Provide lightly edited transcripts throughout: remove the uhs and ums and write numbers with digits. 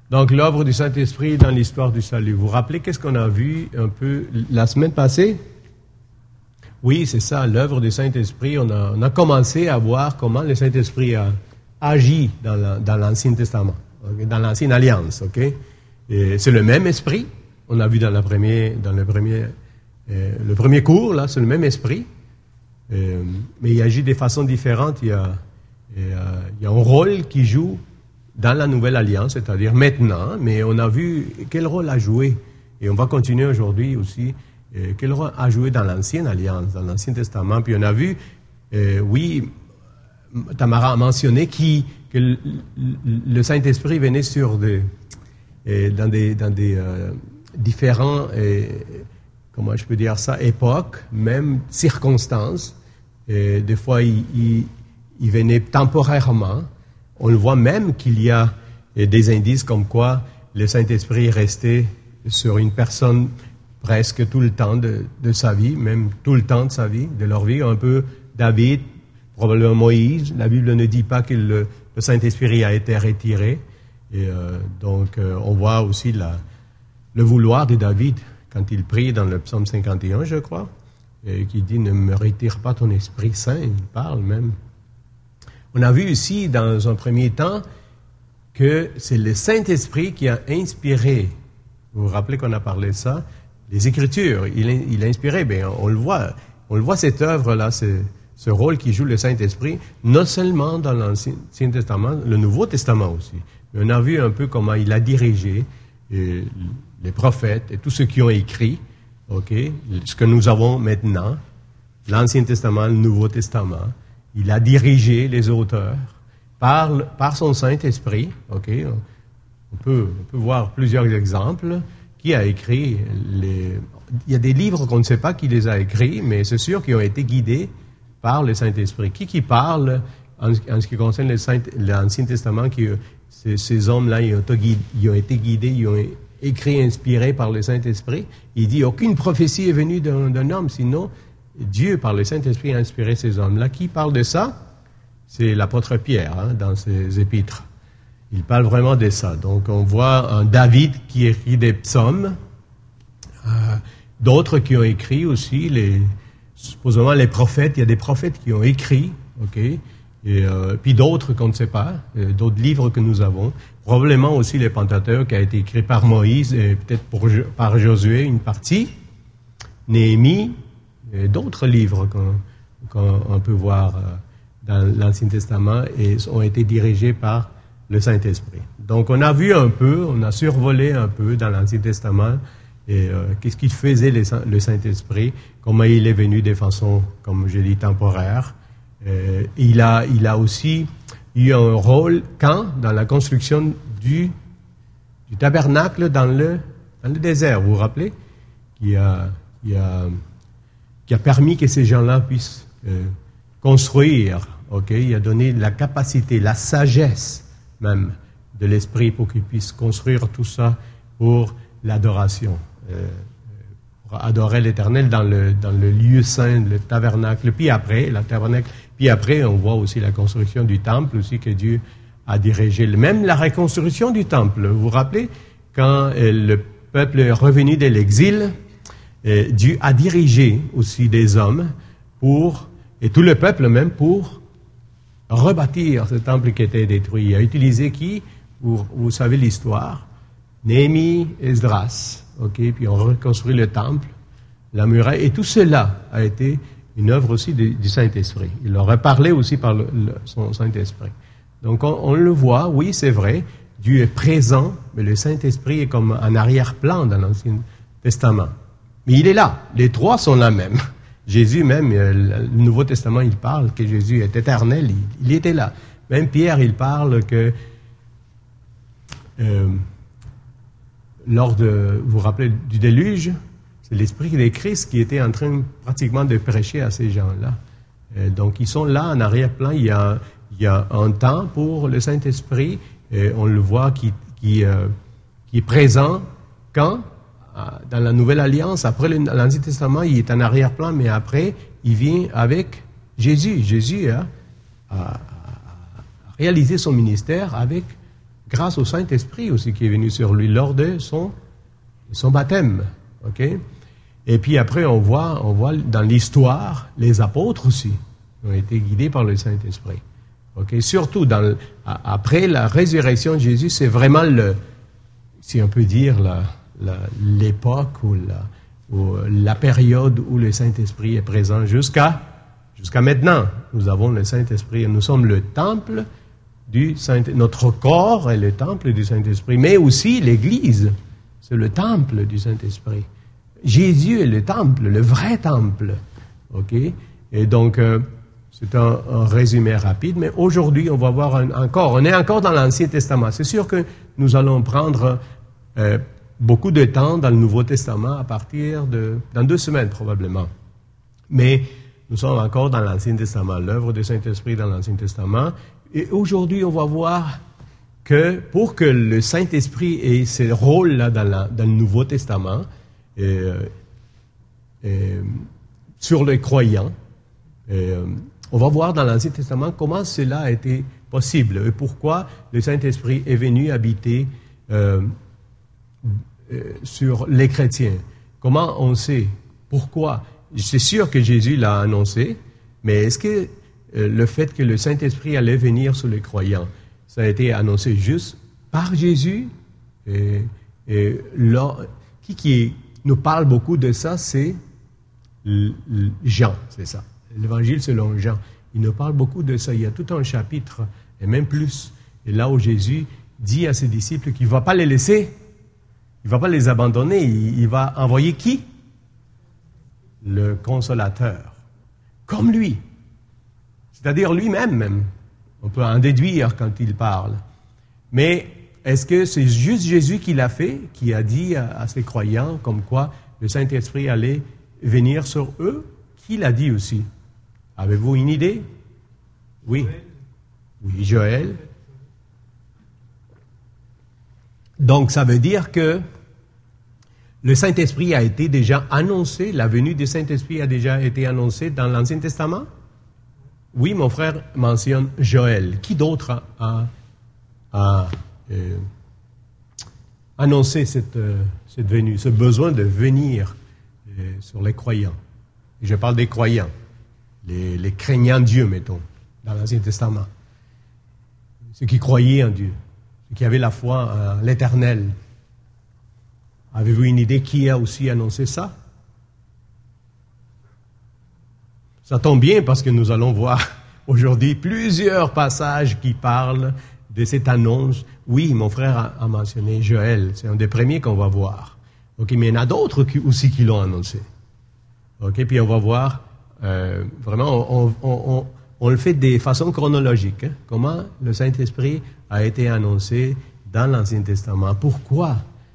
Donc, l'œuvre du Saint-Esprit dans l'histoire du salut. Vous vous rappelez qu'est-ce qu'on a vu un peu la semaine passée? Oui, c'est ça, l'œuvre du Saint-Esprit. On a commencé à voir comment le Saint-Esprit a agi dans l'Ancien Testament, okay? Dans l'Ancienne Alliance. Okay? Et c'est le même esprit. On a vu dans le premier cours, là, c'est le même esprit. Mais il agit de façon différente. Il y a un rôle qui joue dans la Nouvelle Alliance, c'est-à-dire maintenant, mais on a vu quel rôle a joué, et on va continuer aujourd'hui aussi, quel rôle a joué dans l'Ancienne Alliance, dans l'Ancien Testament. Puis on a vu, oui, Tamara a mentionné que le Saint-Esprit venait dans des différents, comment je peux dire ça, époques, même circonstances. Des fois, il venait temporairement. On le voit même qu'il y a des indices comme quoi le Saint-Esprit est resté sur une personne presque tout le temps de sa vie, même tout le temps de sa vie, de leur vie, un peu David, probablement Moïse. La Bible ne dit pas que le Saint-Esprit a été retiré. Et donc, on voit aussi le vouloir de David quand il prie dans le psaume 51, je crois, et qui dit « Ne me retire pas ton Esprit Saint », il parle même. On a vu ici, dans un premier temps, que c'est le Saint-Esprit qui a inspiré. Vous vous rappelez qu'on a parlé de ça? Les Écritures, il a inspiré. Bien, on le voit cette œuvre-là, ce rôle qui joue le Saint-Esprit, non seulement dans l'Ancien Testament, le Nouveau Testament aussi. Mais on a vu un peu comment il a dirigé les prophètes et tous ceux qui ont écrit, okay, ce que nous avons maintenant, l'Ancien Testament, le Nouveau Testament. Il a dirigé les auteurs par son Saint-Esprit. Okay? On peut voir plusieurs exemples. Qui a écrit il y a des livres qu'on ne sait pas qui les a écrits, mais c'est sûr qu'ils ont été guidés par le Saint-Esprit. Qui parle en ce qui concerne l'Ancien Testament, ces hommes-là, ils ont été guidés, ils ont écrit, inspirés par le Saint-Esprit. Il dit, aucune prophétie est venue d'un homme, sinon Dieu, par le Saint-Esprit, a inspiré ces hommes-là. Qui parle de ça? C'est l'apôtre Pierre, dans ses épîtres. Il parle vraiment de ça. Donc, on voit un David qui écrit des psaumes, d'autres qui ont écrit aussi, supposément les prophètes. Il y a des prophètes qui ont écrit, ok, et puis d'autres qu'on ne sait pas, d'autres livres que nous avons. Probablement aussi le Pentateuque qui a été écrit par Moïse et peut-être par Josué, une partie. Néhémie, et d'autres livres qu'on peut voir dans l'Ancien Testament et ont été dirigés par le Saint-Esprit. Donc, on a vu un peu, on a survolé un peu dans l'Ancien Testament et qu'est-ce qu'il faisait le Saint-Esprit, comment il est venu de façon, comme je dis, temporaire. Il a aussi eu un rôle dans la construction du tabernacle dans le désert. Vous vous rappelez? Qui a permis que ces gens-là puissent construire. Okay? Il a donné la capacité, la sagesse même de l'Esprit pour qu'ils puissent construire tout ça pour l'adoration. Pour adorer l'Éternel dans le lieu saint, le tabernacle. Puis après, on voit aussi la construction du temple aussi que Dieu a dirigé. Même la reconstruction du temple. Vous vous rappelez, quand le peuple est revenu de l'exil, Dieu a dirigé aussi des hommes et tout le peuple même, pour rebâtir ce temple qui était détruit. Il a utilisé qui? Vous savez l'histoire. Néhémie, Esdras. Okay? Puis on reconstruit le temple, la muraille. Et tout cela a été une œuvre aussi du Saint-Esprit. Il leur a parlé aussi par son Saint-Esprit. Donc on le voit, oui, c'est vrai. Dieu est présent, mais le Saint-Esprit est comme un arrière-plan dans l'Ancien Testament. Mais il est là. Les trois sont là même. Jésus même, le Nouveau Testament, il parle que Jésus est éternel. Il était là. Même Pierre, il parle que vous vous rappelez du déluge, c'est l'Esprit de Christ qui était en train pratiquement de prêcher à ces gens-là. Donc, ils sont là en arrière-plan. Il y a un temps pour le Saint-Esprit. On le voit qui est présent quand? Dans la Nouvelle Alliance, après l'Ancien Testament, il est en arrière-plan, mais après, il vient avec Jésus. Jésus a réalisé son ministère avec grâce au Saint-Esprit aussi qui est venu sur lui lors de son baptême. OK? Et puis après, on voit dans l'histoire, les apôtres aussi ont été guidés par le Saint-Esprit. OK? Surtout après la résurrection de Jésus, c'est vraiment si on peut dire, l'époque ou la période où le Saint-Esprit est présent jusqu'à maintenant. Nous avons le Saint-Esprit et nous sommes le temple du Saint-Esprit. Notre corps est le temple du Saint-Esprit, mais aussi l'Église, c'est le temple du Saint-Esprit. Jésus est le temple, le vrai temple. OK? Et donc, c'est un résumé rapide, mais aujourd'hui, on va voir on est encore dans l'Ancien Testament. C'est sûr que nous allons prendre beaucoup de temps dans le Nouveau Testament à partir dans 2 semaines probablement. Mais nous sommes encore dans l'Ancien Testament, l'œuvre du Saint-Esprit dans l'Ancien Testament. Et aujourd'hui, on va voir que pour que le Saint-Esprit ait ce rôle-là dans le Nouveau Testament, sur les croyants, on va voir dans l'Ancien Testament comment cela a été possible et pourquoi le Saint-Esprit est venu habiter sur les chrétiens. Comment on sait? Pourquoi? C'est sûr que Jésus l'a annoncé, mais est-ce que le fait que le Saint-Esprit allait venir sur les croyants, ça a été annoncé juste par Jésus? Qui nous parle beaucoup de ça, c'est Jean, c'est ça. L'Évangile selon Jean. Il nous parle beaucoup de ça. Il y a tout un chapitre, et même plus. Et là où Jésus dit à ses disciples qu'il ne va pas les laisser, il ne va pas les abandonner, il va envoyer qui? Le Consolateur. Comme lui. C'est-à-dire lui-même, même. On peut en déduire quand il parle. Mais est-ce que c'est juste Jésus qui l'a fait, qui a dit à ses croyants comme quoi le Saint-Esprit allait venir sur eux? Qui l'a dit aussi? Avez-vous une idée? Oui. Oui, Joël. Donc, ça veut dire que le Saint-Esprit a été déjà annoncé, la venue du Saint-Esprit a déjà été annoncée dans l'Ancien Testament? Oui, mon frère mentionne Joël. Qui d'autre a annoncé cette venue, ce besoin de venir sur les croyants? Et je parle des croyants, les craignants Dieu, mettons, dans l'Ancien Testament. Ceux qui croyaient en Dieu, ceux qui avaient la foi en l'Éternel. Avez-vous une idée qui a aussi annoncé ça? Ça tombe bien parce que nous allons voir aujourd'hui plusieurs passages qui parlent de cette annonce. Oui, mon frère a mentionné Joël, c'est un des premiers qu'on va voir. OK, mais il y en a d'autres aussi qui l'ont annoncé. OK, puis on va voir, vraiment, on le fait de façon chronologique. Hein, comment le Saint-Esprit a été annoncé dans l'Ancien Testament. Pourquoi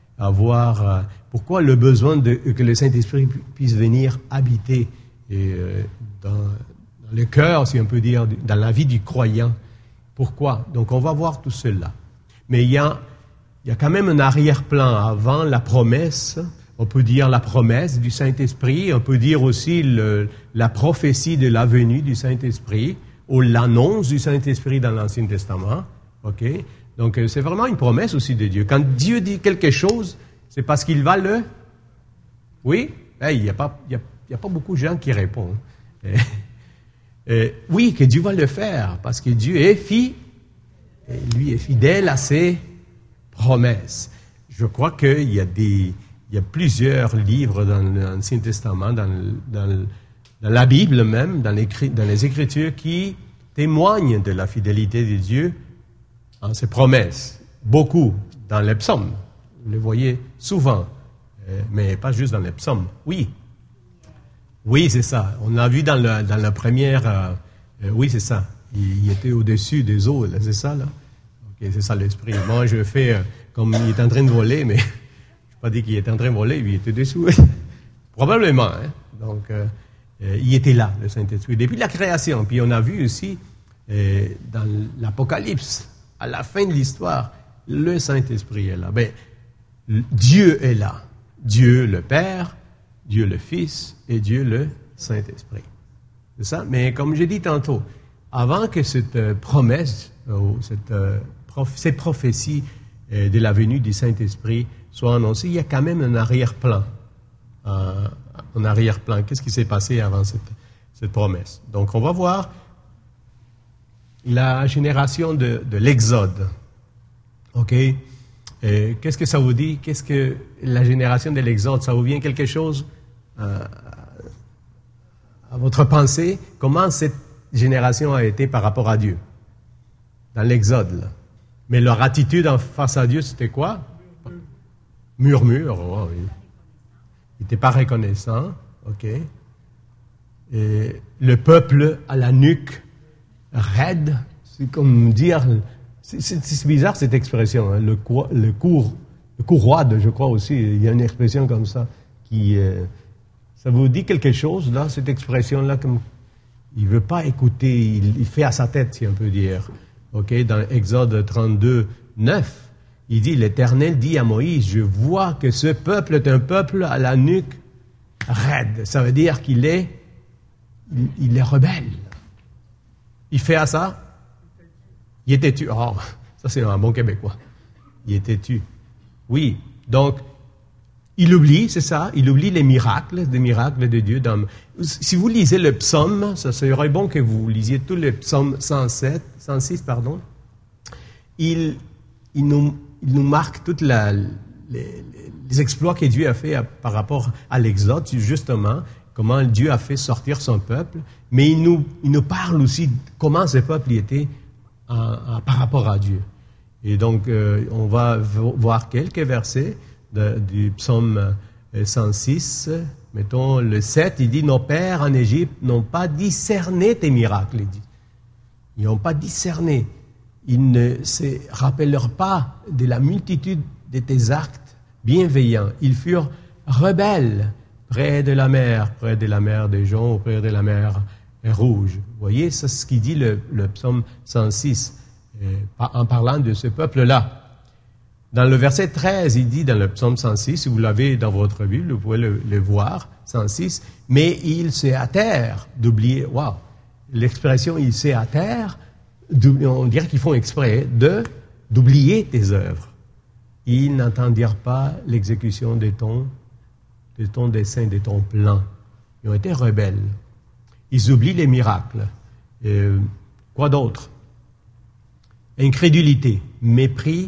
le besoin que le Saint-Esprit puisse venir habiter dans le cœur, si on peut dire, dans la vie du croyant. Pourquoi? Donc, on va voir tout cela. Mais il y a quand même un arrière-plan avant la promesse. On peut dire la promesse du Saint-Esprit. On peut dire aussi la prophétie de la venue du Saint-Esprit ou l'annonce du Saint-Esprit dans l'Ancien Testament. OK? Donc, c'est vraiment une promesse aussi de Dieu. Quand Dieu dit quelque chose, c'est parce qu'il va le... Oui? Il n'y a pas beaucoup de gens qui répondent. Oui, que Dieu va le faire, parce que Dieu lui est fidèle à ses promesses. Je crois qu'il y a plusieurs livres dans l'Ancien Testament, dans la Bible même, dans les Écritures, qui témoignent de la fidélité de Dieu en ses promesses. Beaucoup dans les psaumes. Vous le voyez souvent, mais pas juste dans les psaumes. Oui, c'est ça. On l'a vu dans la première... oui, c'est ça. Il était au-dessus des eaux, là, c'est ça, là? OK, c'est ça l'esprit. Moi, je fais comme il est en train de voler, mais je ne pas dire qu'il était en train de voler, il était dessous. Probablement, hein? Donc, il était là, le Saint-Esprit. Depuis la création. Puis on a vu aussi, dans l'Apocalypse, à la fin de l'histoire, le Saint-Esprit est là. Ben, Dieu est là. Dieu le Père, Dieu le Fils et Dieu le Saint-Esprit. C'est ça? Mais comme j'ai dit tantôt, avant que cette promesse, ces prophéties de la venue du Saint-Esprit soient annoncées, il y a quand même un arrière-plan. Qu'est-ce qui s'est passé avant cette promesse? Donc, on va voir la génération de l'Exode. OK? Qu'est-ce que ça vous dit? Qu'est-ce que la génération de l'Exode? Ça vous vient quelque chose à votre pensée? Comment cette génération a été par rapport à Dieu? Dans l'Exode, là. Mais leur attitude en face à Dieu, c'était quoi? Murmure. Oh, oui. Ils n'étaient pas reconnaissants. OK. Et le peuple à la nuque raide, c'est comme dire... C'est bizarre cette expression, hein, le courroide, je crois aussi. Il y a une expression comme ça qui... ça vous dit quelque chose, là, cette expression-là, comme il ne veut pas écouter, il fait à sa tête, si on peut dire. OK, dans Exode 32, 9, il dit, l'Éternel dit à Moïse, je vois que ce peuple est un peuple à la nuque raide. Ça veut dire qu'il est rebelle. Il fait à ça? Il est têtu. Oh, ça c'est un bon Québécois. Il est têtu. Oui, donc, il oublie, c'est ça, il oublie les miracles de Dieu. Si vous lisez le psaume, ça serait bon que vous lisiez tout le psaume 106, il nous marque toutes les exploits que Dieu a fait par rapport à l'Exode, justement, comment Dieu a fait sortir son peuple, mais il nous parle aussi de comment ce peuple y était par rapport à Dieu. Et donc, on va voir quelques versets du psaume 106. Mettons le 7, il dit, nos pères en Égypte n'ont pas discerné tes miracles. Il dit. Ils n'ont pas discerné. Ils ne se rappellèrent pas de la multitude de tes actes bienveillants. Ils furent rebelles près de la mer des joncs, près de la mer Rouge. Vous voyez, c'est ce qu'il dit le psaume 106, en parlant de ce peuple-là. Dans le verset 13, il dit dans le psaume 106, si vous l'avez dans votre Bible, vous pouvez le voir, 106, mais il se hâtèrent d'oublier, l'expression il se hâtèrent, on dirait qu'ils font exprès d'oublier tes œuvres. Ils n'entendirent pas l'exécution de ton dessein, de ton plan. Ils ont été rebelles. Ils oublient les miracles. Quoi d'autre? Incrédulité, mépris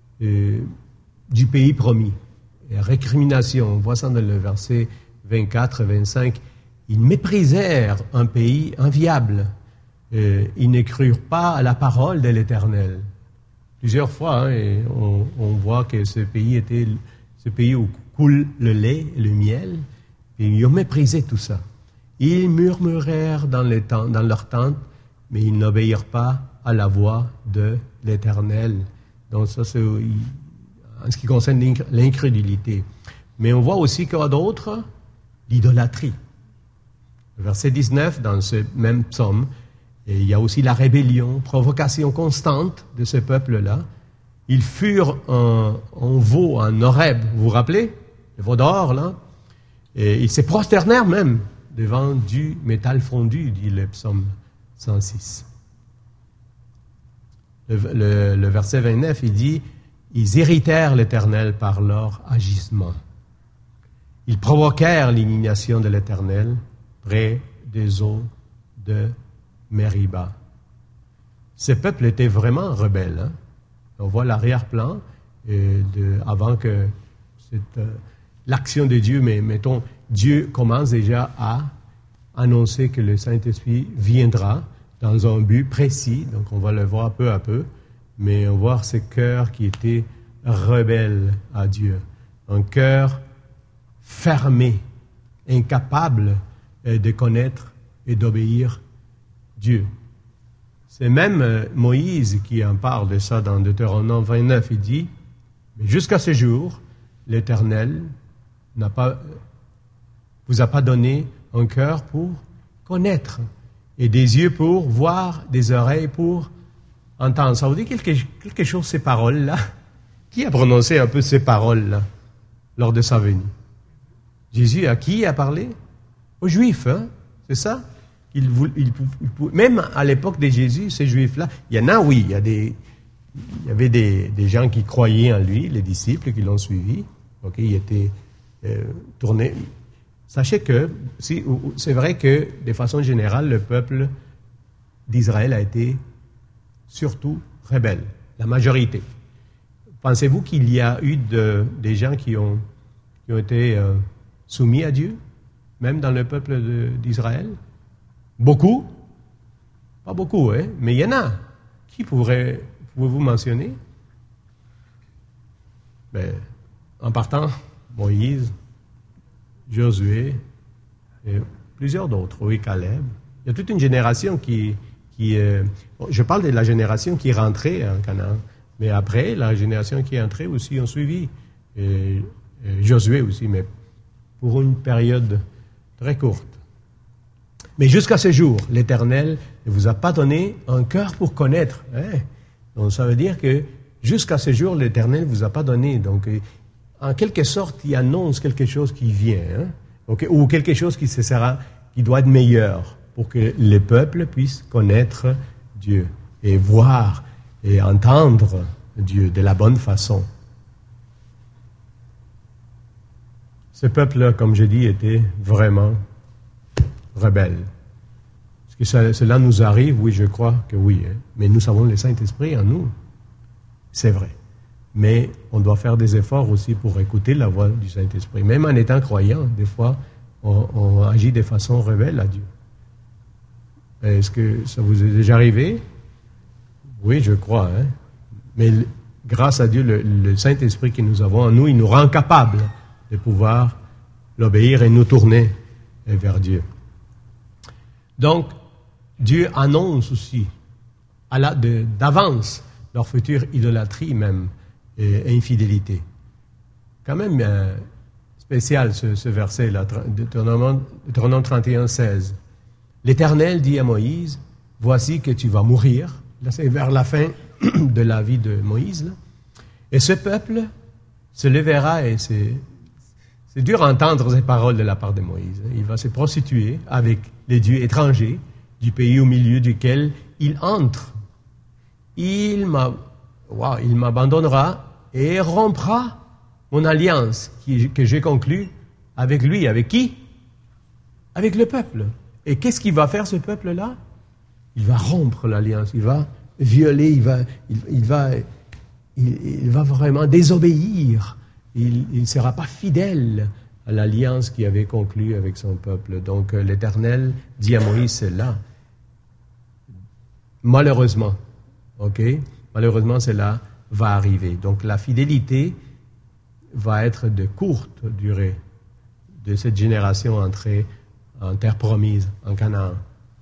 du pays promis, récrimination. On voit ça dans le verset 24 et 25. Ils méprisèrent un pays enviable. Ils ne crurent pas à la parole de l'Éternel. Plusieurs fois, et on voit que ce pays était ce pays où coule le lait et le miel. Et ils ont méprisé tout ça. Ils murmurèrent dans leur tente, mais ils n'obéirent pas à la voix de l'Éternel. Donc ça, c'est en ce qui concerne l'incrédulité. Mais on voit aussi qu'il y a d'autres, l'idolâtrie. Verset 19, dans ce même psaume, et il y a aussi la rébellion, provocation constante de ce peuple-là. Ils furent en veau, en Horeb, vous vous rappelez? Le veau d'or, là. Et ils se prosternèrent même devant du métal fondu, dit le psaume 106. Le verset 29, il dit, ils irritèrent l'Éternel par leur agissement. Ils provoquèrent l'indignation de l'Éternel près des eaux de Mériba. Ce peuple était vraiment rebelle. Hein? On voit l'arrière-plan avant que l'action de Dieu, mais mettons, Dieu commence déjà à annoncer que le Saint-Esprit viendra dans un but précis, donc on va le voir peu à peu, mais on voit ce cœur qui était rebelle à Dieu, un cœur fermé, incapable de connaître et d'obéir Dieu. C'est même Moïse qui en parle de ça dans Deutéronome 29, il dit, mais jusqu'à ce jour, l'Éternel vous a pas donné un cœur pour connaître, et des yeux pour voir, des oreilles pour entendre. Ça vous dit quelque chose, ces paroles-là? Qui a prononcé un peu ces paroles-là lors de sa venue? Jésus, à qui a parlé? Aux Juifs, hein? C'est ça? Même à l'époque de Jésus, ces Juifs-là, il y en a, oui, il y a des il y avait des gens qui croyaient en lui, les disciples qui l'ont suivi. Ok, il était tourné. Sachez que c'est vrai que, de façon générale, le peuple d'Israël a été surtout rebelle, la majorité. Pensez-vous qu'il y a eu des gens qui ont été soumis à Dieu, même dans le peuple d'Israël? Beaucoup? Pas beaucoup, hein? Mais il y en a. Qui pouvez-vous mentionner? Ben, en partant, Moïse, Josué, et plusieurs d'autres, oui, Caleb. Il y a toute une génération qui je parle de la génération qui est rentrée en Canaan, mais après, la génération qui est entrée aussi ont suivi. Et Josué aussi, mais pour une période très courte. Mais jusqu'à ce jour, l'Éternel ne vous a pas donné un cœur pour connaître. Hein? Donc ça veut dire que jusqu'à ce jour, l'Éternel ne vous a pas donné. Donc, en quelque sorte, il annonce quelque chose qui vient, hein? Okay? Ou quelque chose qui doit être meilleur pour que les peuples puissent connaître Dieu et voir et entendre Dieu de la bonne façon. Ce peuple, comme je dis, était vraiment rebelle. Est-ce que cela nous arrive? Oui, je crois que oui. Hein? Mais nous avons le Saint-Esprit en nous. C'est vrai. Mais on doit faire des efforts aussi pour écouter la voix du Saint-Esprit. Même en étant croyant, des fois, on agit de façon rebelle à Dieu. Est-ce que ça vous est déjà arrivé? Oui, je crois. Hein? Mais grâce à Dieu, le Saint-Esprit que nous avons en nous, il nous rend capables de pouvoir l'obéir et nous tourner vers Dieu. Donc, Dieu annonce aussi d'avance leur future idolâtrie même et infidélité. Quand même spécial ce verset-là, Deutéronome 31, 16. L'Éternel dit à Moïse, « Voici que tu vas mourir. » Là, c'est vers la fin de la vie de Moïse. Là. Et ce peuple se lèvera et c'est dur à entendre ces paroles de la part de Moïse. Il va se prostituer avec les dieux étrangers du pays au milieu duquel il entre. Il m'abandonnera et rompra mon alliance que j'ai conclue avec lui. Avec qui? Avec le peuple. Et qu'est-ce qu'il va faire ce peuple-là? Il va rompre l'alliance, il va violer, il va vraiment désobéir. Il ne sera pas fidèle à l'alliance qu'il avait conclue avec son peuple. Donc l'Éternel dit à Moïse, c'est là. Malheureusement, malheureusement cela va arriver. Donc la fidélité va être de courte durée de cette génération entrée en terre promise, en Canaan.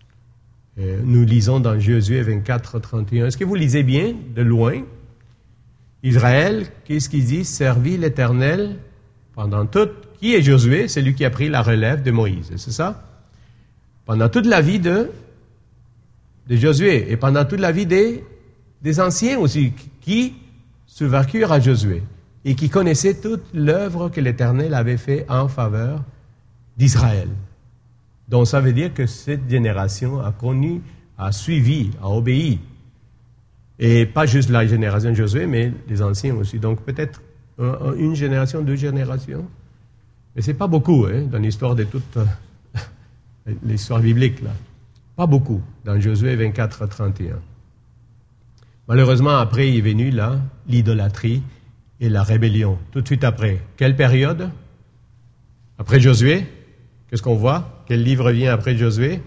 Nous lisons dans Josué 24, 31. Est-ce que vous lisez bien, de loin? Israël, qu'est-ce qu'il dit? Servit l'Éternel pendant toute... Qui est Josué? C'est lui qui a pris la relève de Moïse, c'est ça? Pendant toute la vie de Josué et pendant toute la vie des anciens aussi, qui survécurent à Josué et qui connaissaient toute l'œuvre que l'Éternel avait faite en faveur d'Israël. Donc ça veut dire que cette génération a connu, a suivi, a obéi. Et pas juste la génération de Josué, mais les anciens aussi. Donc peut-être une génération, 2 générations. Mais c'est pas beaucoup dans l'histoire de toute l'histoire biblique. Là. Pas beaucoup dans Josué 24, 31. Malheureusement, après est venu là l'idolâtrie et la rébellion. Tout de suite après. Quelle période? Après Josué? Qu'est-ce qu'on voit? Quel livre vient après Josué?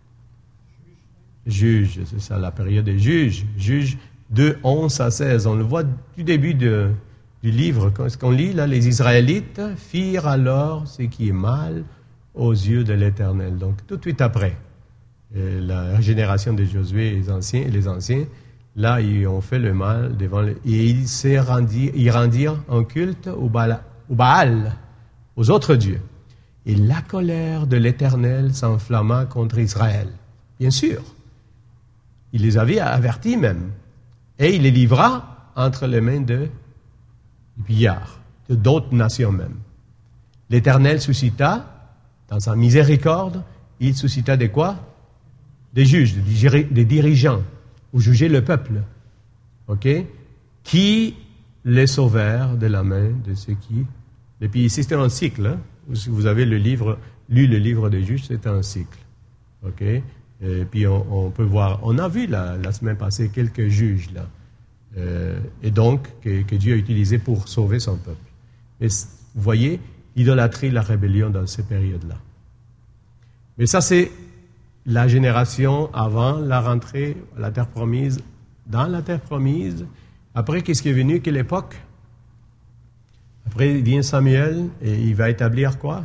Juges, c'est ça, la période des juges. Juges 2, 11 à 16. On le voit du début du livre. Ce qu'on lit là, les Israélites firent alors ce qui est mal aux yeux de l'Éternel. Donc, tout de suite après, la génération de Josué, les anciens, là, ils ont fait le mal devant et ils rendirent un culte au Baal, aux autres dieux. Et la colère de l'Éternel s'enflamma contre Israël. Bien sûr. Il les avait avertis même. Et il les livra entre les mains de pillards, de d'autres nations même. L'Éternel suscita, dans sa miséricorde, il suscita des quoi? Des juges, des dirigeants, pour juger le peuple. OK? qui les sauvèrent de la main de ceux qui... Et puis ici, c'est un cycle. Hein? Si vous avez lu le livre des Juges, c'est un cycle. OK? Et puis on peut voir... On a vu la semaine passée quelques juges, là. Et donc, que Dieu a utilisé pour sauver son peuple. Et vous voyez, l'idolâtrie, la rébellion dans ces périodes-là. Mais ça, c'est la génération avant la rentrée à la terre promise. Dans la terre promise, après, qu'est-ce qui est venu? Quelle époque? Après, vient Samuel et il va établir quoi?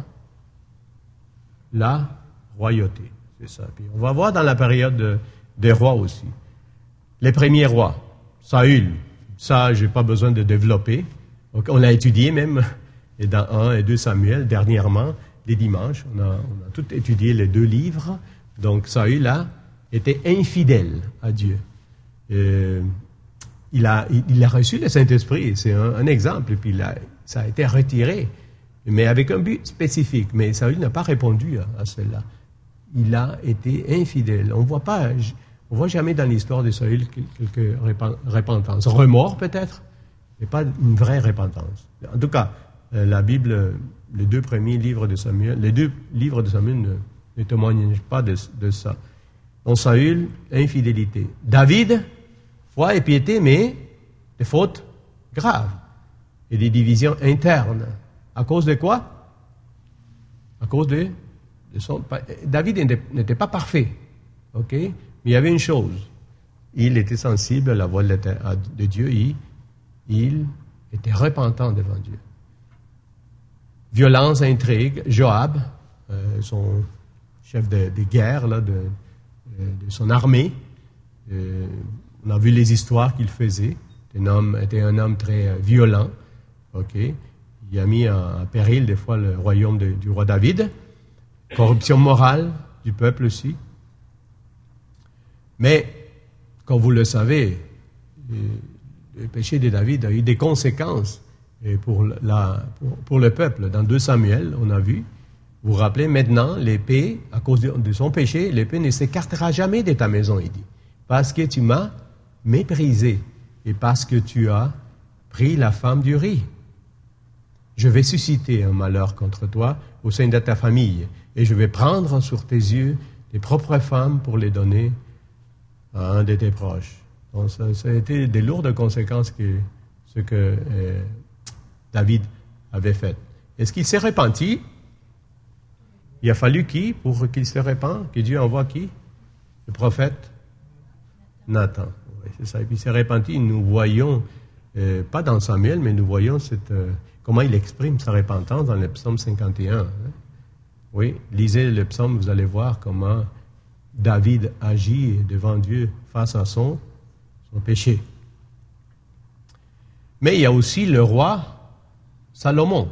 La royauté. C'est ça. Puis on va voir dans la période des rois aussi. Les premiers rois. Saül. Ça, je n'ai pas besoin de développer. On l'a étudié même et dans 1 et 2 Samuel, dernièrement, les dimanches. On a tout étudié les 2 livres. Donc, Saül là, était infidèle à Dieu. Il a reçu le Saint-Esprit, c'est un exemple, et puis ça a été retiré, mais avec un but spécifique. Mais Saül n'a pas répondu à cela. Il a été infidèle. On voit jamais dans l'histoire de Saül quelque repentance. Remords peut-être, mais pas une vraie repentance. En tout cas, la Bible, les 2 premiers livres de Samuel, les 2 livres de Samuel ne témoignent pas de ça. Donc Saül, infidélité. David, foi et piété, mais des fautes graves et des divisions internes. À cause de quoi? À cause de son... David n'était pas parfait, ok? Mais il y avait une chose. Il était sensible à la voix de Dieu. Il était repentant devant Dieu. Violence, intrigue. Joab, son chef de guerre là, de son armée. On a vu les histoires qu'il faisait. Était un homme très violent. Ok, il a mis en péril des fois le royaume du roi David. Corruption morale du peuple aussi. Mais, comme vous le savez, le péché de David a eu des conséquences pour le peuple. Dans 2 Samuel, on a vu. Vous vous rappelez, maintenant, l'épée, à cause de son péché, l'épée ne s'écartera jamais de ta maison, il dit. Parce que tu m'as méprisé et parce que tu as pris la femme d'Uri. Je vais susciter un malheur contre toi au sein de ta famille et je vais prendre sur tes yeux tes propres femmes pour les donner à un de tes proches. Donc, ça a été des lourdes conséquences ce que David avait fait. Est-ce qu'il s'est repenti? Il a fallu qui pour qu'il se répande? Que Dieu envoie qui? Le prophète Nathan. Oui, c'est ça. Et puis il s'est repenti. Nous voyons, pas dans Samuel, mais nous voyons comment il exprime sa repentance dans le psaume 51. Hein? Oui, lisez le psaume, vous allez voir comment David agit devant Dieu face à son péché. Mais il y a aussi le roi Salomon.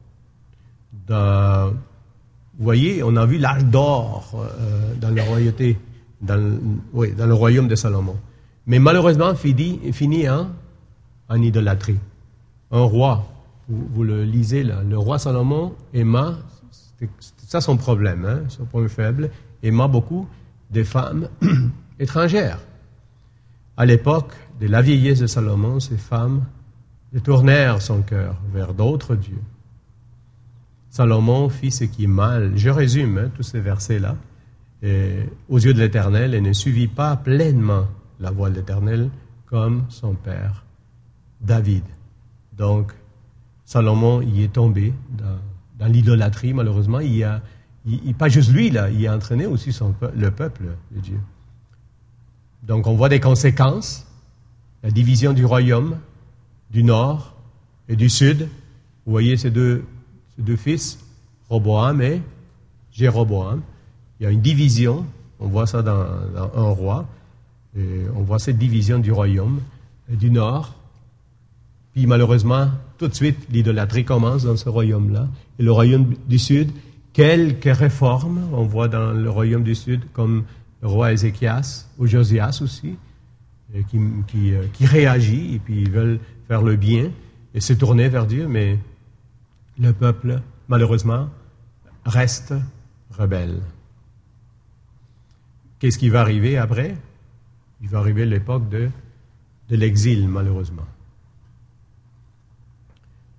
Vous voyez, on a vu l'âge d'or dans la royauté, dans le royaume de Salomon. Mais malheureusement, fini en idolâtrie. Un roi, vous le lisez là, le roi Salomon aima, c'était ça son problème, hein, son point faible, aima beaucoup des femmes étrangères. À l'époque de la vieillesse de Salomon, ces femmes détournèrent son cœur vers d'autres dieux. Salomon fit ce qui est mal. Je résume tous ces versets-là. Aux yeux de l'Éternel, et ne suivit pas pleinement la voie de l'Éternel comme son père David. Donc, Salomon y est tombé dans l'idolâtrie, malheureusement. Pas juste lui, là, il a entraîné aussi le peuple de Dieu. Donc, on voit des conséquences. La division du royaume, du nord et du sud. Vous voyez ces deux fils, Roboam et Jéroboam. Il y a une division, on voit ça dans un roi, et on voit cette division du royaume du nord. Puis malheureusement, tout de suite, l'idolâtrie commence dans ce royaume-là. Et le royaume du sud, quelques réformes, on voit dans le royaume du sud, comme le roi Ézéchias, ou Josias aussi, qui réagit, et puis ils veulent faire le bien, et se tourner vers Dieu, mais le peuple, malheureusement, reste rebelle. Qu'est-ce qui va arriver après? Il va arriver l'époque de l'exil, malheureusement.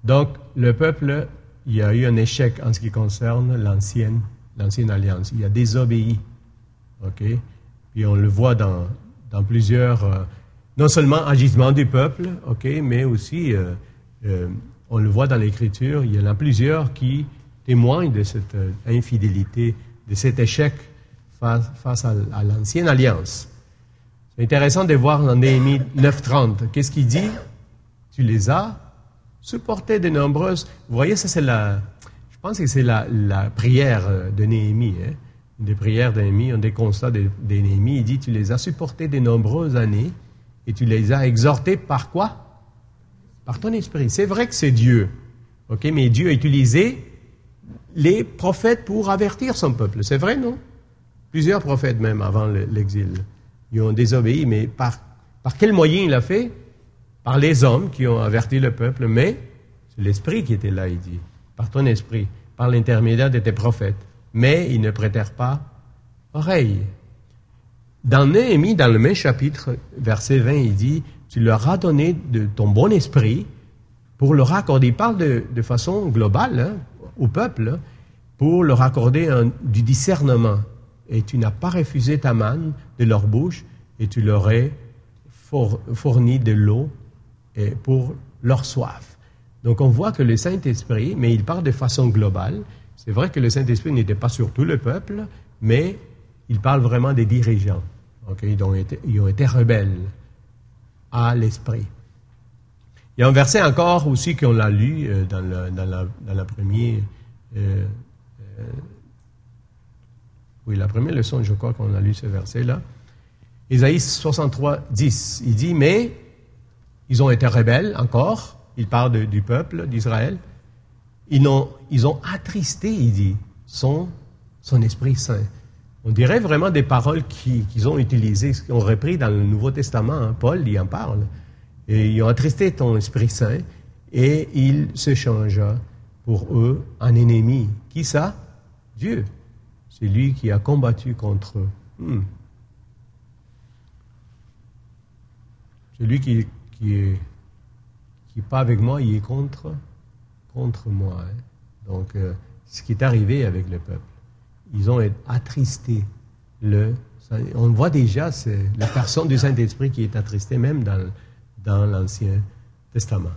Donc, le peuple, il y a eu un échec en ce qui concerne l'ancienne alliance. Il a désobéi. OK? Puis on le voit dans plusieurs, non seulement agissements du peuple, OK, mais aussi, on le voit dans l'Écriture, il y en a plusieurs qui témoignent de cette infidélité, de cet échec face à l'ancienne alliance. C'est intéressant de voir dans Néhémie 9:30. Qu'est-ce qu'il dit? Tu les as supportés de nombreuses. Vous voyez, ça c'est je pense que c'est la prière de Néhémie, hein? Une des prières de Néhémie, un des constats de Néhémie. Il dit, tu les as supportés de nombreuses années et tu les as exhortés par quoi? Par ton esprit. C'est vrai que c'est Dieu, ok, mais Dieu a utilisé les prophètes pour avertir son peuple. C'est vrai, non? Plusieurs prophètes même avant l'exil. Ils ont désobéi, mais par quel moyen il a fait? Par les hommes qui ont averti le peuple, mais c'est l'esprit qui était là, il dit. Par ton esprit, par l'intermédiaire de tes prophètes. Mais ils ne prêtèrent pas oreille. Dans Néhémie, dans le même chapitre, verset 20, il dit, tu leur as donné de ton bon esprit pour leur accorder, il parle de façon globale, hein, au peuple, hein, pour leur accorder du discernement. Et tu n'as pas refusé ta manne de leur bouche, et tu leur as fourni de l'eau pour leur soif. Donc on voit que le Saint-Esprit, mais il parle de façon globale. C'est vrai que le Saint-Esprit n'était pas sur tout le peuple, mais il parle vraiment des dirigeants. Okay? Ils ont été rebelles à l'Esprit. Il y a un verset encore aussi qu'on l'a lu dans la première... la première leçon, je crois qu'on a lu ce verset-là. Ésaïe 63:10. Il dit, mais ils ont été rebelles encore. Il parle du peuple d'Israël. Ils ont attristé, il dit, son Esprit Saint. On dirait vraiment des paroles qu'ils ont utilisées, qu'ils ont repris dans le Nouveau Testament. Hein. Paul, il en parle. Et ils ont attristé ton Esprit Saint et il se changea pour eux en ennemi. Qui ça? Dieu. C'est lui qui a combattu contre eux. Celui qui est pas avec moi, il est contre moi. Hein. Donc, ce qui est arrivé avec le peuple, ils ont attristé on voit déjà, c'est la personne du Saint-Esprit qui est attristée même dans l'Ancien Testament.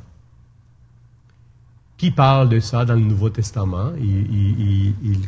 Qui parle de ça dans le Nouveau Testament? Il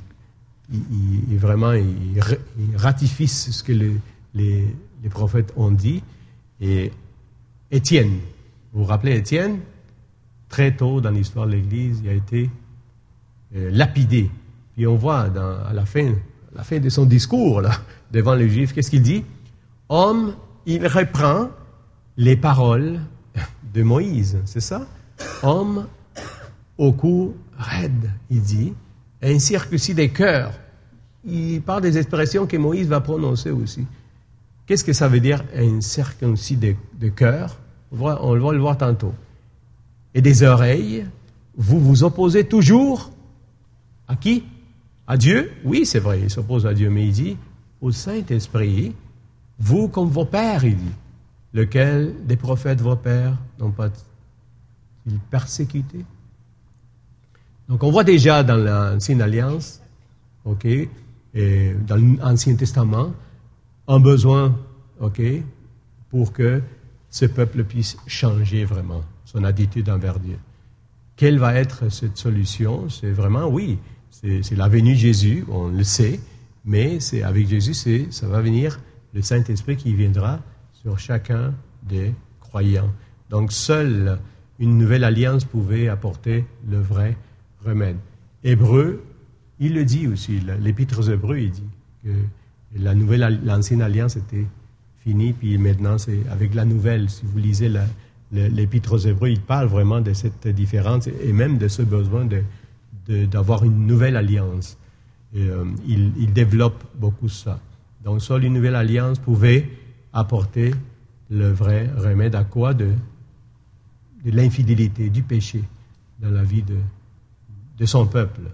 ratifie ce que les prophètes ont dit. Et Étienne, vous vous rappelez Étienne? Très tôt dans l'histoire de l'Église, il a été lapidé. Puis on voit à la fin de son discours là, devant les Juifs, qu'est-ce qu'il dit? Homme, il reprend les paroles de Moïse, c'est ça? Homme au cou raide, il dit, incirconcis des cœurs. Il parle des expressions que Moïse va prononcer aussi. Qu'est-ce que ça veut dire, incirconcis de cœur? On va le voir tantôt. Et des oreilles, vous vous opposez toujours à qui? À Dieu? Oui, c'est vrai, il s'oppose à Dieu, mais il dit au Saint-Esprit, vous comme vos pères, il dit, lequel des prophètes vos pères n'ont pas-ils persécuté? Donc on voit déjà dans l'Ancienne Alliance, ok, et dans l'Ancien Testament, un besoin, ok, pour que ce peuple puisse changer vraiment son attitude envers Dieu. Quelle va être cette solution? C'est vraiment, oui, c'est la venue de Jésus, on le sait, mais c'est avec Jésus, ça va venir le Saint-Esprit qui viendra sur chacun des croyants. Donc, seule une nouvelle alliance pouvait apporter le vrai remède. Hébreu, il le dit aussi, l'Épître aux Hébreux, il dit que l'ancienne alliance était finie, puis maintenant c'est avec la nouvelle. Si vous lisez l'Épître aux Hébreux, il parle vraiment de cette différence et même de ce besoin d'avoir une nouvelle alliance. Et, il développe beaucoup ça. Donc, seule une nouvelle alliance pouvait apporter le vrai remède à quoi? De l'infidélité, du péché dans la vie de son peuple.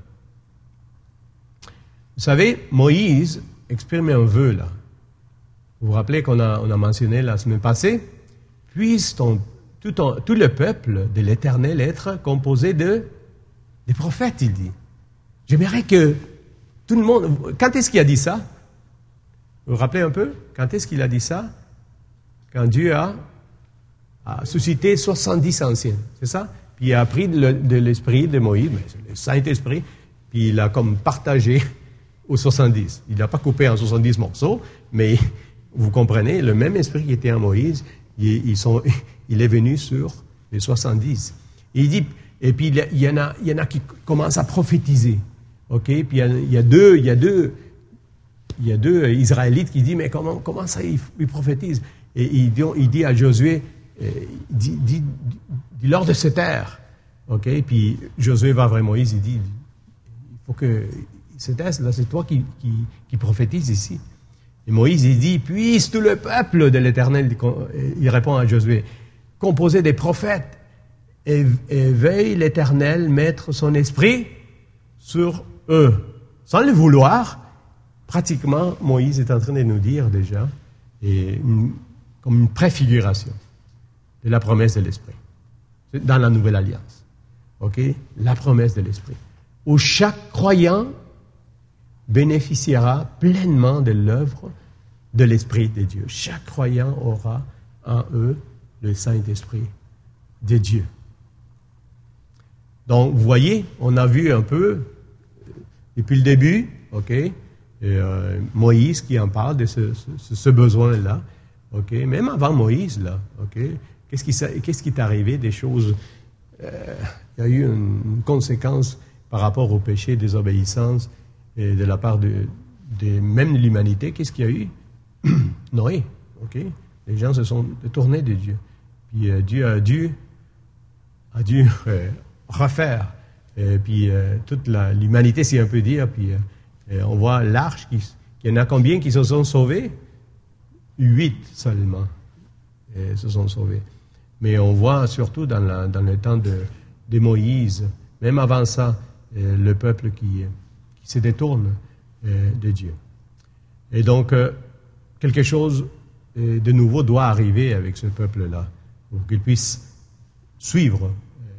Vous savez, Moïse exprime un vœu là. Vous vous rappelez qu'on a mentionné la semaine passée? Puisse tout le peuple de l'Éternel être composé des prophètes, il dit. J'aimerais que tout le monde... Quand est-ce qu'il a dit ça? Vous vous rappelez un peu? Quand est-ce qu'il a dit ça? Quand Dieu a suscité 70 anciens, c'est ça? Puis il a pris de l'esprit de Moïse, le Saint-Esprit, puis il a comme partagé aux 70. Il n'a pas coupé en 70 morceaux, mais vous comprenez, le même esprit qui était en Moïse, il est venu sur les 70. Il dit, et puis il y en a qui commencent à prophétiser. OK? Puis il y a deux Israélites qui disent, mais comment ça ils prophétisent? Et il dit à Josué, dis-leur de se taire. OK? Puis Josué va vers Moïse, il dit, il faut que se taise, là, c'est toi qui prophétise ici. Et Moïse, il dit, puisse tout le peuple de l'Éternel, il répond à Josué, composé des prophètes, et veuille l'Éternel mettre son esprit sur eux. Sans le vouloir, pratiquement, Moïse est en train de nous dire déjà, comme une préfiguration de la promesse de l'Esprit, dans la Nouvelle Alliance. OK? La promesse de l'Esprit. Où chaque croyant bénéficiera pleinement de l'œuvre de l'Esprit de Dieu. Chaque croyant aura en eux le Saint-Esprit de Dieu. Donc, vous voyez, on a vu un peu, depuis le début, OK, Moïse qui en parle de ce besoin-là, OK, même avant Moïse, là, OK, qu'est-ce qui est arrivé, des choses, il y a eu une conséquence par rapport au péché, désobéissance, et de la part même de l'humanité, qu'est-ce qu'il y a eu? Noé, OK? Les gens se sont détournés de Dieu. Puis Dieu a dû refaire. Puis toute l'humanité, si on peut dire. Puis on voit l'arche, il y en a combien qui se sont sauvés? 8 seulement se sont sauvés. Mais on voit surtout dans le temps de Moïse, même avant ça, le peuple qui se détourne de Dieu. Et donc, quelque chose de nouveau doit arriver avec ce peuple-là, pour qu'ils puissent suivre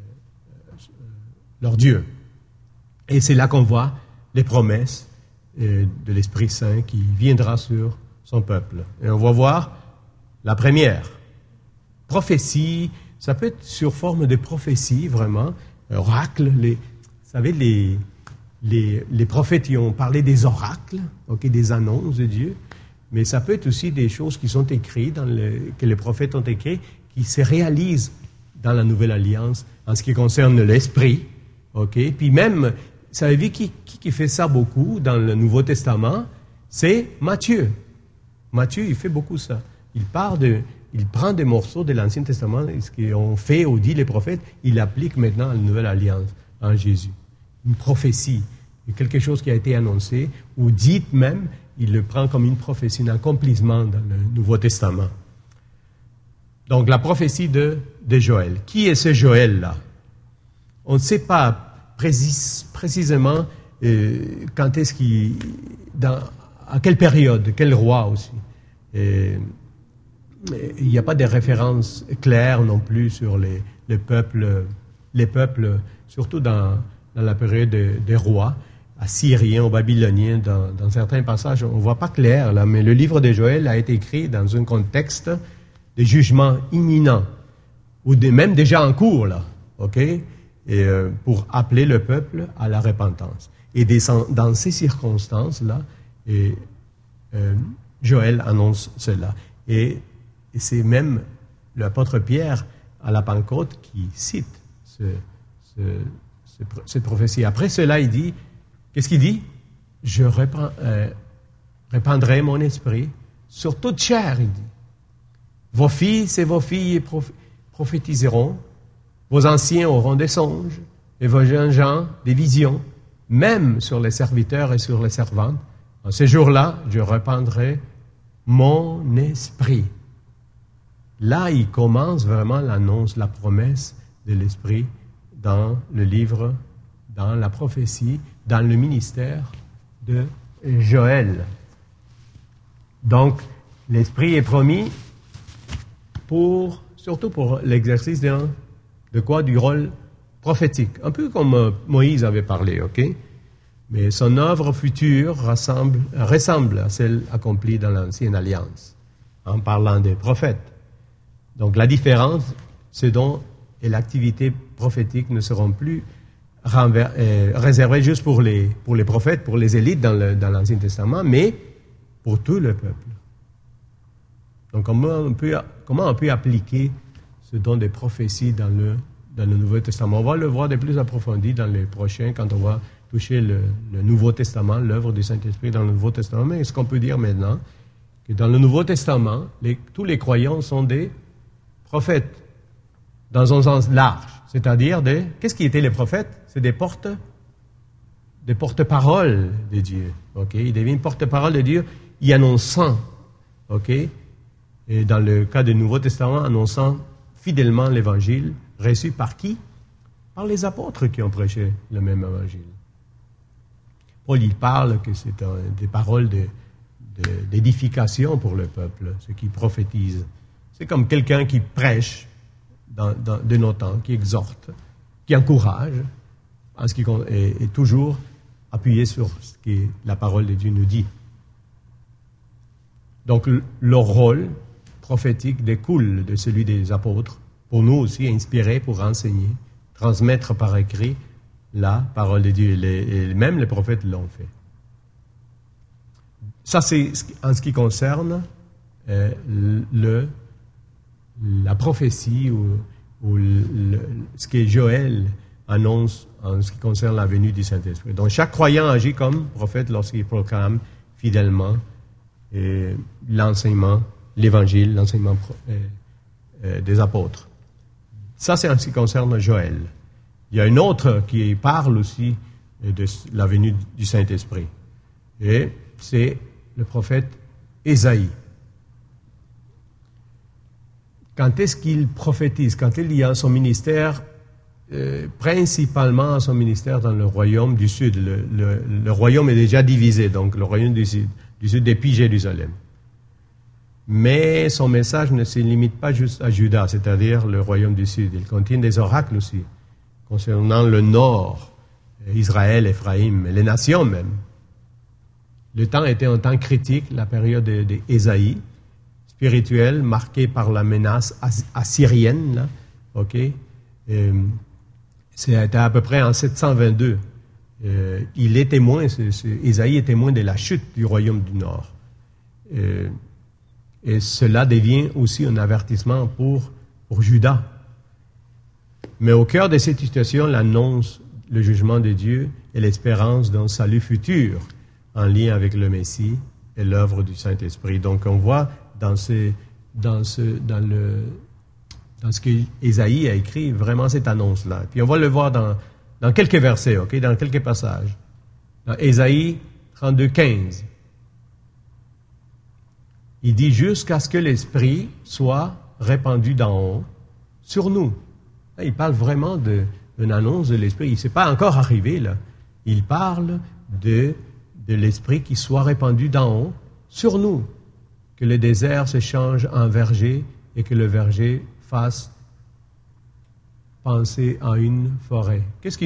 leur Dieu. Et c'est là qu'on voit les promesses de l'Esprit Saint qui viendra sur son peuple. Et on va voir la première. Prophétie, ça peut être sur forme de prophétie, vraiment. Oracle, vous savez, les prophètes qui ont parlé des oracles, okay, des annonces de Dieu, mais ça peut être aussi des choses qui sont écrites, que les prophètes ont écrites, qui se réalisent dans la Nouvelle Alliance en ce qui concerne l'Esprit. Okay? Puis même, savez-vous qui fait ça beaucoup dans le Nouveau Testament? C'est Matthieu. Matthieu, il fait beaucoup ça. Il prend des morceaux de l'Ancien Testament, ce qu'ont fait ou dit les prophètes, il l'applique maintenant à la Nouvelle Alliance, en Jésus. Une prophétie, quelque chose qui a été annoncé, ou dit même, il le prend comme une prophétie, un accomplissement dans le Nouveau Testament. Donc, la prophétie de Joël. Qui est ce Joël-là? On ne sait pas précisément quand est-ce à quelle période, quel roi aussi. Il n'y a pas de références claires non plus sur les peuples, surtout dans la période des rois, assyriens ou babyloniens, dans certains passages, on ne voit pas clair, là, mais le livre de Joël a été écrit dans un contexte de jugement imminent, ou même déjà en cours, là, OK? Et, pour appeler le peuple à la repentance. Et dans ces circonstances-là, Joël annonce cela. Et c'est même l'apôtre Pierre à la Pentecôte qui cite cette prophétie. Après cela, il dit, qu'est-ce qu'il dit? Je répandrai mon esprit sur toute chair, il dit. Vos fils et vos filles prophétiseront, vos anciens auront des songes, et vos jeunes gens des visions, même sur les serviteurs et sur les servantes. En ces jours-là, je répandrai mon esprit. Là, il commence vraiment l'annonce, la promesse de l'esprit dans le livre, dans la prophétie, dans le ministère de Joël. Donc, l'esprit est promis surtout pour l'exercice de quoi? Du rôle prophétique. Un peu comme Moïse avait parlé, ok? Mais son œuvre future ressemble à celle accomplie dans l'Ancienne Alliance, en parlant des prophètes. Donc la différence, c'est dont l'activité prophétique ne seront plus réservées juste pour les prophètes, pour les élites dans l'Ancien Testament, mais pour tout le peuple. Donc comment on peut appliquer ce don des prophéties dans le Nouveau Testament? On va le voir de plus approfondi dans les prochains, quand on va toucher le Nouveau Testament, l'œuvre du Saint-Esprit dans le Nouveau Testament. Mais ce qu'on peut dire maintenant, que dans le Nouveau Testament, tous les croyants sont des prophètes, dans un sens large. C'est-à-dire, qu'est-ce qui étaient les prophètes? C'est des porte-paroles de Dieu. Okay? Ils deviennent porte-parole de Dieu, y annonçant. Okay? Et dans le cas du Nouveau Testament, annonçant fidèlement l'Évangile, reçu par qui? Par les apôtres qui ont prêché le même Évangile. Paul, il parle que c'est des paroles d'édification pour le peuple, ce qui prophétise. C'est comme quelqu'un qui prêche de nos temps, qui exhorte, qui encourage, et toujours appuyé sur ce que la parole de Dieu nous dit. Donc, leur rôle prophétique découle de celui des apôtres, pour nous aussi inspirés pour enseigner, transmettre par écrit la parole de Dieu. Et même les prophètes l'ont fait. Ça, c'est en ce qui concerne la prophétie ou ce que Joël annonce en ce qui concerne la venue du Saint-Esprit. Donc, chaque croyant agit comme prophète lorsqu'il proclame fidèlement l'enseignement, l'Évangile, l'enseignement des apôtres. Ça, c'est en ce qui concerne Joël. Il y a une autre qui parle aussi de la venue du Saint-Esprit. Et c'est le prophète Ésaïe. Quand est-ce qu'il prophétise? Quand il y a son ministère, principalement son ministère dans le royaume du Sud. Le royaume est déjà divisé, donc le royaume du Sud depuis Jérusalem. Mais son message ne se limite pas juste à Juda, c'est-à-dire le royaume du Sud. Il contient des oracles aussi, concernant le nord, Israël, Éphraïm, les nations même. Le temps était un temps critique, la période d'Ésaïe, spirituelle, marquée par la menace assyrienne. Là, okay? C'était à peu près en 722. Il est témoin, Ésaïe est témoin de la chute du royaume du Nord. Et cela devient aussi un avertissement pour Juda. Mais au cœur de cette situation, l'annonce, le jugement de Dieu et l'espérance d'un salut futur en lien avec le Messie et l'œuvre du Saint-Esprit. Donc on voit dans ce que Ésaïe a écrit vraiment cette annonce-là. Puis on va le voir dans quelques versets, okay, dans quelques passages. Dans Ésaïe 32:15. Il dit « Jusqu'à ce que l'Esprit soit répandu d'en haut sur nous ». Là, il parle vraiment d'une annonce de l'Esprit. Il ne s'est pas encore arrivé, là. Il parle de l'Esprit qui soit répandu d'en haut sur nous. Que le désert se change en verger et que le verger fasse penser à une forêt.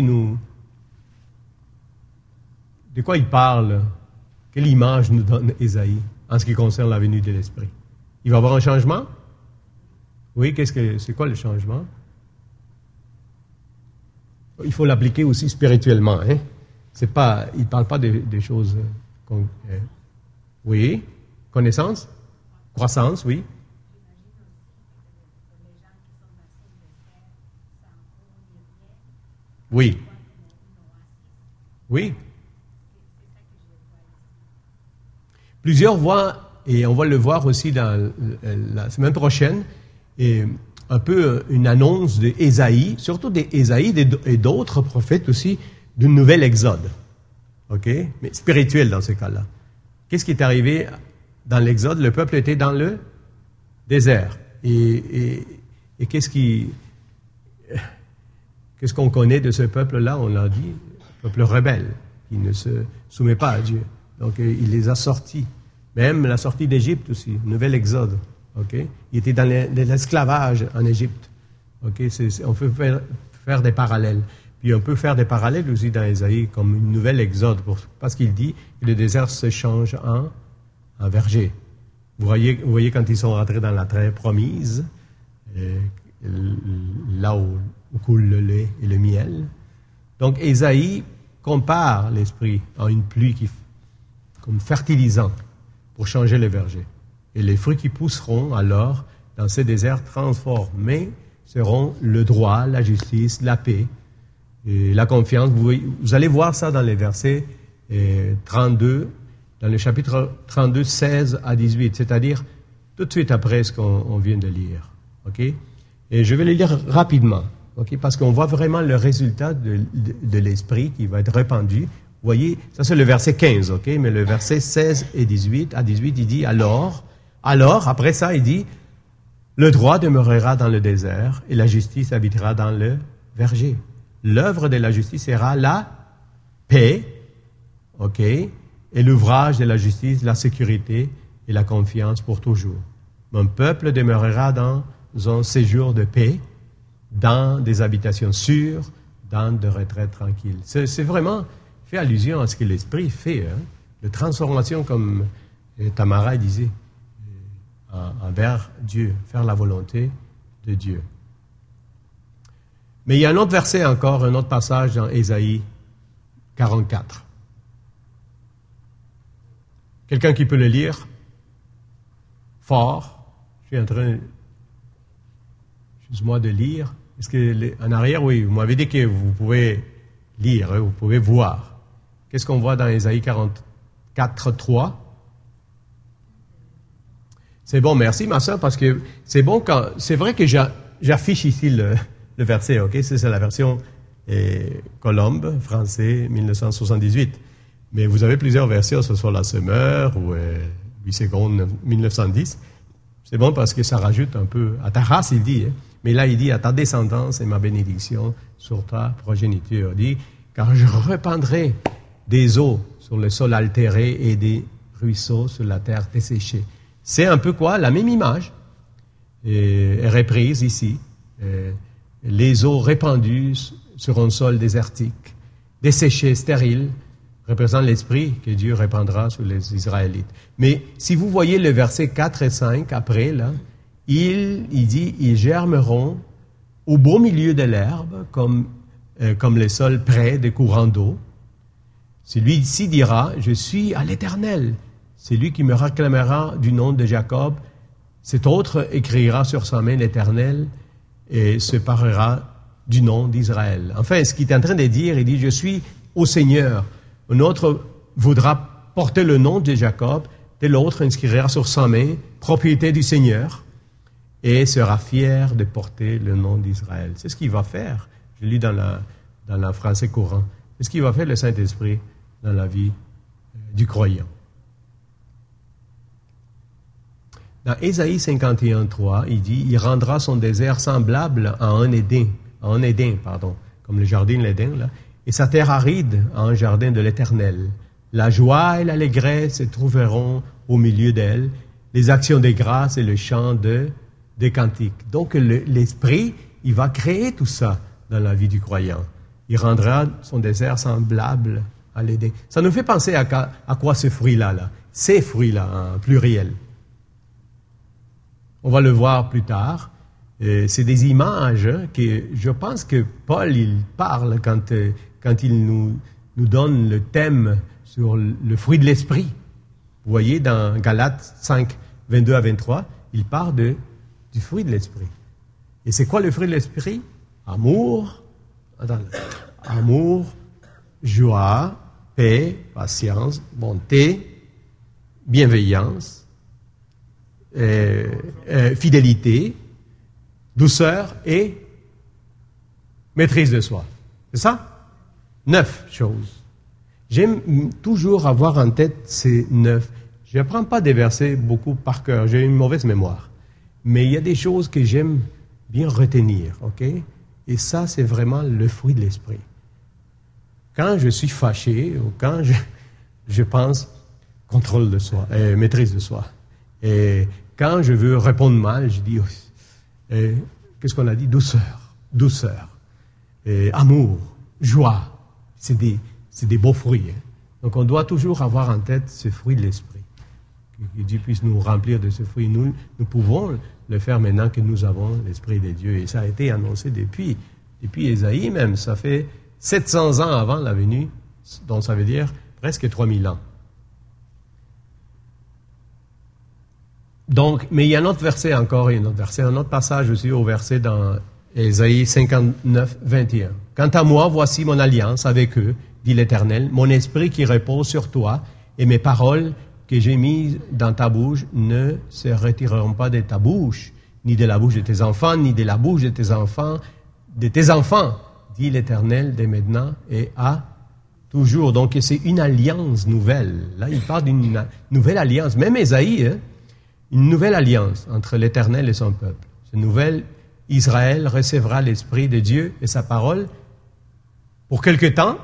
De quoi il parle? Quelle image nous donne Ésaïe en ce qui concerne la venue de l'Esprit? Il va y avoir un changement? Oui, c'est quoi le changement? Il faut l'appliquer aussi spirituellement. Hein? Il ne parle pas des choses... oui, connaissance, croissance, oui. Oui. Oui. Plusieurs voient, et on va le voir aussi dans la semaine prochaine, et un peu une annonce d'Ésaïe, surtout d'Ésaïe et d'autres prophètes aussi, d'une nouvelle exode. OK? Mais spirituelle dans ce cas-là. Qu'est-ce qui est arrivé dans l'exode? Le peuple était dans le désert. Et qu'est-ce qu'on connaît de ce peuple-là? On l'a dit, peuple rebelle, qui ne se soumet pas à Dieu. Donc, il les a sortis. Même la sortie d'Égypte aussi, nouvelle exode. Okay? Il était dans l'esclavage en Égypte. Okay? On peut faire des parallèles. Puis on peut faire des parallèles aussi dans Ésaïe comme une nouvelle exode, parce qu'il dit que le désert se change en verger. Vous voyez quand ils sont rentrés dans la terre promise, là où coule le lait et le miel. Donc Ésaïe compare l'esprit à une pluie comme fertilisant pour changer le verger. Et les fruits qui pousseront alors dans ces déserts transformés seront le droit, la justice, la paix et la confiance. Vous allez voir ça dans les versets 32, dans le chapitre 32, 16 à 18, c'est-à-dire tout de suite après ce qu'on vient de lire. Okay? Et je vais le lire rapidement, okay? Parce qu'on voit vraiment le résultat de l'esprit qui va être répandu. Vous voyez, ça c'est le verset 15, okay? Mais le verset 16 et 18, à 18, il dit alors, après ça, il dit, le droit demeurera dans le désert et la justice habitera dans le verger. L'œuvre de la justice sera la paix, ok, et l'ouvrage de la justice, la sécurité et la confiance pour toujours. Mon peuple demeurera dans un séjour de paix, dans des habitations sûres, dans de retraites tranquilles. C'est vraiment fait allusion à ce que l'Esprit fait, hein, de transformation, comme Tamara disait, envers Dieu, faire la volonté de Dieu. Mais il y a un autre verset encore, un autre passage dans Ésaïe 44. Quelqu'un qui peut le lire? Fort. Je suis en train, excuse-moi, de lire. Est-ce que, en arrière, oui, vous m'avez dit que vous pouvez lire, hein, vous pouvez voir. Qu'est-ce qu'on voit dans Ésaïe 44, 3? C'est bon, merci ma soeur, parce que c'est bon quand, c'est vrai que j'affiche ici le verset, ok? C'est la version Colombe, français, 1978. Mais vous avez plusieurs versions, ce soit la Semeur ou 8 secondes, 1910. C'est bon parce que ça rajoute un peu, à ta race, il dit, hein? Mais là, il dit, à ta descendance et ma bénédiction sur ta progéniture. Il dit, car je répandrai des eaux sur le sol altéré et des ruisseaux sur la terre desséchée. C'est un peu quoi? La même image est reprise ici. Les eaux répandues sur un sol désertique, desséché, stérile, représentent l'esprit que Dieu répandra sur les Israélites. Mais si vous voyez le verset 4 et 5, après, là, il dit, ils germeront au beau milieu de l'herbe, comme le sol près des courants d'eau. Celui-ci dira, je suis à l'Éternel. C'est lui qui me réclamera du nom de Jacob. Cet autre écrira sur sa main l'Éternel et se parlera du nom d'Israël. Enfin, ce qu'il est en train de dire, il dit, je suis au Seigneur. Un autre voudra porter le nom de Jacob, et l'autre inscrira sur sa main, propriété du Seigneur, et sera fier de porter le nom d'Israël. C'est ce qu'il va faire. Je lis dans la français courant. C'est ce qu'il va faire le Saint-Esprit dans la vie du croyant. Dans Ésaïe 51:3, il dit, il rendra son désert semblable à un Éden, comme le jardin de l'Éden, là, et sa terre aride à un jardin de l'Éternel. La joie et l'allégresse se trouveront au milieu d'elle, les actions des grâces et le chant des cantiques. Donc l'Esprit, il va créer tout ça dans la vie du croyant. Il rendra son désert semblable à l'Éden. Ça nous fait penser à quoi ce fruit-là, ces fruits-là, en pluriel. On va le voir plus tard. C'est des images que je pense que Paul il parle quand il nous donne le thème sur le fruit de l'esprit. Vous voyez, dans Galates 5, 22 à 23, il parle du fruit de l'esprit. Et c'est quoi le fruit de l'esprit? Amour, joie, paix, patience, bonté, bienveillance, fidélité, douceur et maîtrise de soi. C'est ça? 9 choses. J'aime toujours avoir en tête ces 9. Je ne prends pas des versets beaucoup par cœur. J'ai une mauvaise mémoire. Mais il y a des choses que j'aime bien retenir, ok? Et ça, c'est vraiment le fruit de l'esprit. Quand je suis fâché ou quand je pense contrôle de soi, maîtrise de soi. Et quand je veux répondre mal, je dis, qu'est-ce qu'on a dit? Douceur, amour, joie. C'est des beaux fruits. Hein. Donc on doit toujours avoir en tête ce fruit de l'esprit. Que Dieu puisse nous remplir de ce fruit. Nous pouvons le faire maintenant que nous avons l'Esprit de Dieu. Et ça a été annoncé depuis Ésaïe même. Ça fait 700 ans avant la venue, donc ça veut dire presque 3000 ans. Donc, mais il y a un autre verset encore, un autre passage aussi au verset dans Ésaïe 59, 21. « Quant à moi, voici mon alliance avec eux, dit l'Éternel, mon esprit qui repose sur toi, et mes paroles que j'ai mises dans ta bouche ne se retireront pas de ta bouche, ni de la bouche de tes enfants, ni de la bouche de tes enfants, dit l'Éternel dès maintenant et à toujours. » Donc, c'est une alliance nouvelle. Là, il parle d'une nouvelle alliance. Même Ésaïe, hein, une nouvelle alliance entre l'Éternel et son peuple. Cette nouvelle, Israël recevra l'Esprit de Dieu et sa parole pour quelque temps.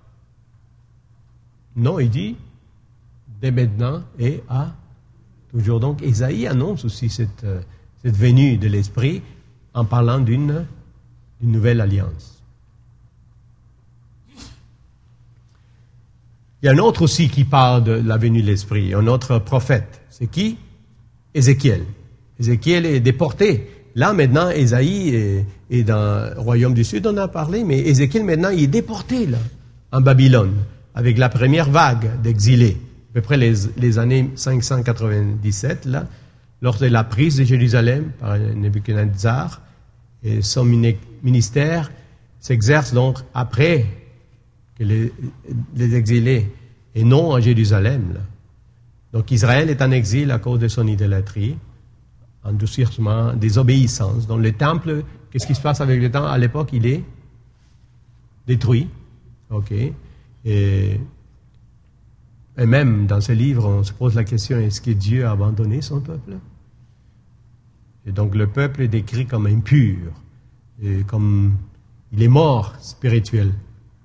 Non, il dit dès maintenant et à toujours. Donc, Ésaïe annonce aussi cette venue de l'Esprit en parlant d'une nouvelle alliance. Il y a un autre aussi qui parle de la venue de l'Esprit, un autre prophète. C'est qui? Ézéchiel. Ézéchiel est déporté. Là, maintenant, Ésaïe est dans le royaume du Sud, on a parlé, mais Ézéchiel, maintenant, il est déporté, là, en Babylone, avec la première vague d'exilés, à peu près les années 597, là, lors de la prise de Jérusalem par Nebuchadnezzar, et son ministère s'exerce donc après que les exilés, et non à Jérusalem, là. Donc Israël est en exil à cause de son idolâtrie, endurcissement, désobéissance. Donc le temple, qu'est-ce qui se passe avec le temple? À l'époque, il est détruit. OK. Et même dans ce livre, on se pose la question, est-ce que Dieu a abandonné son peuple? Et donc le peuple est décrit comme impur, et comme il est mort spirituellement.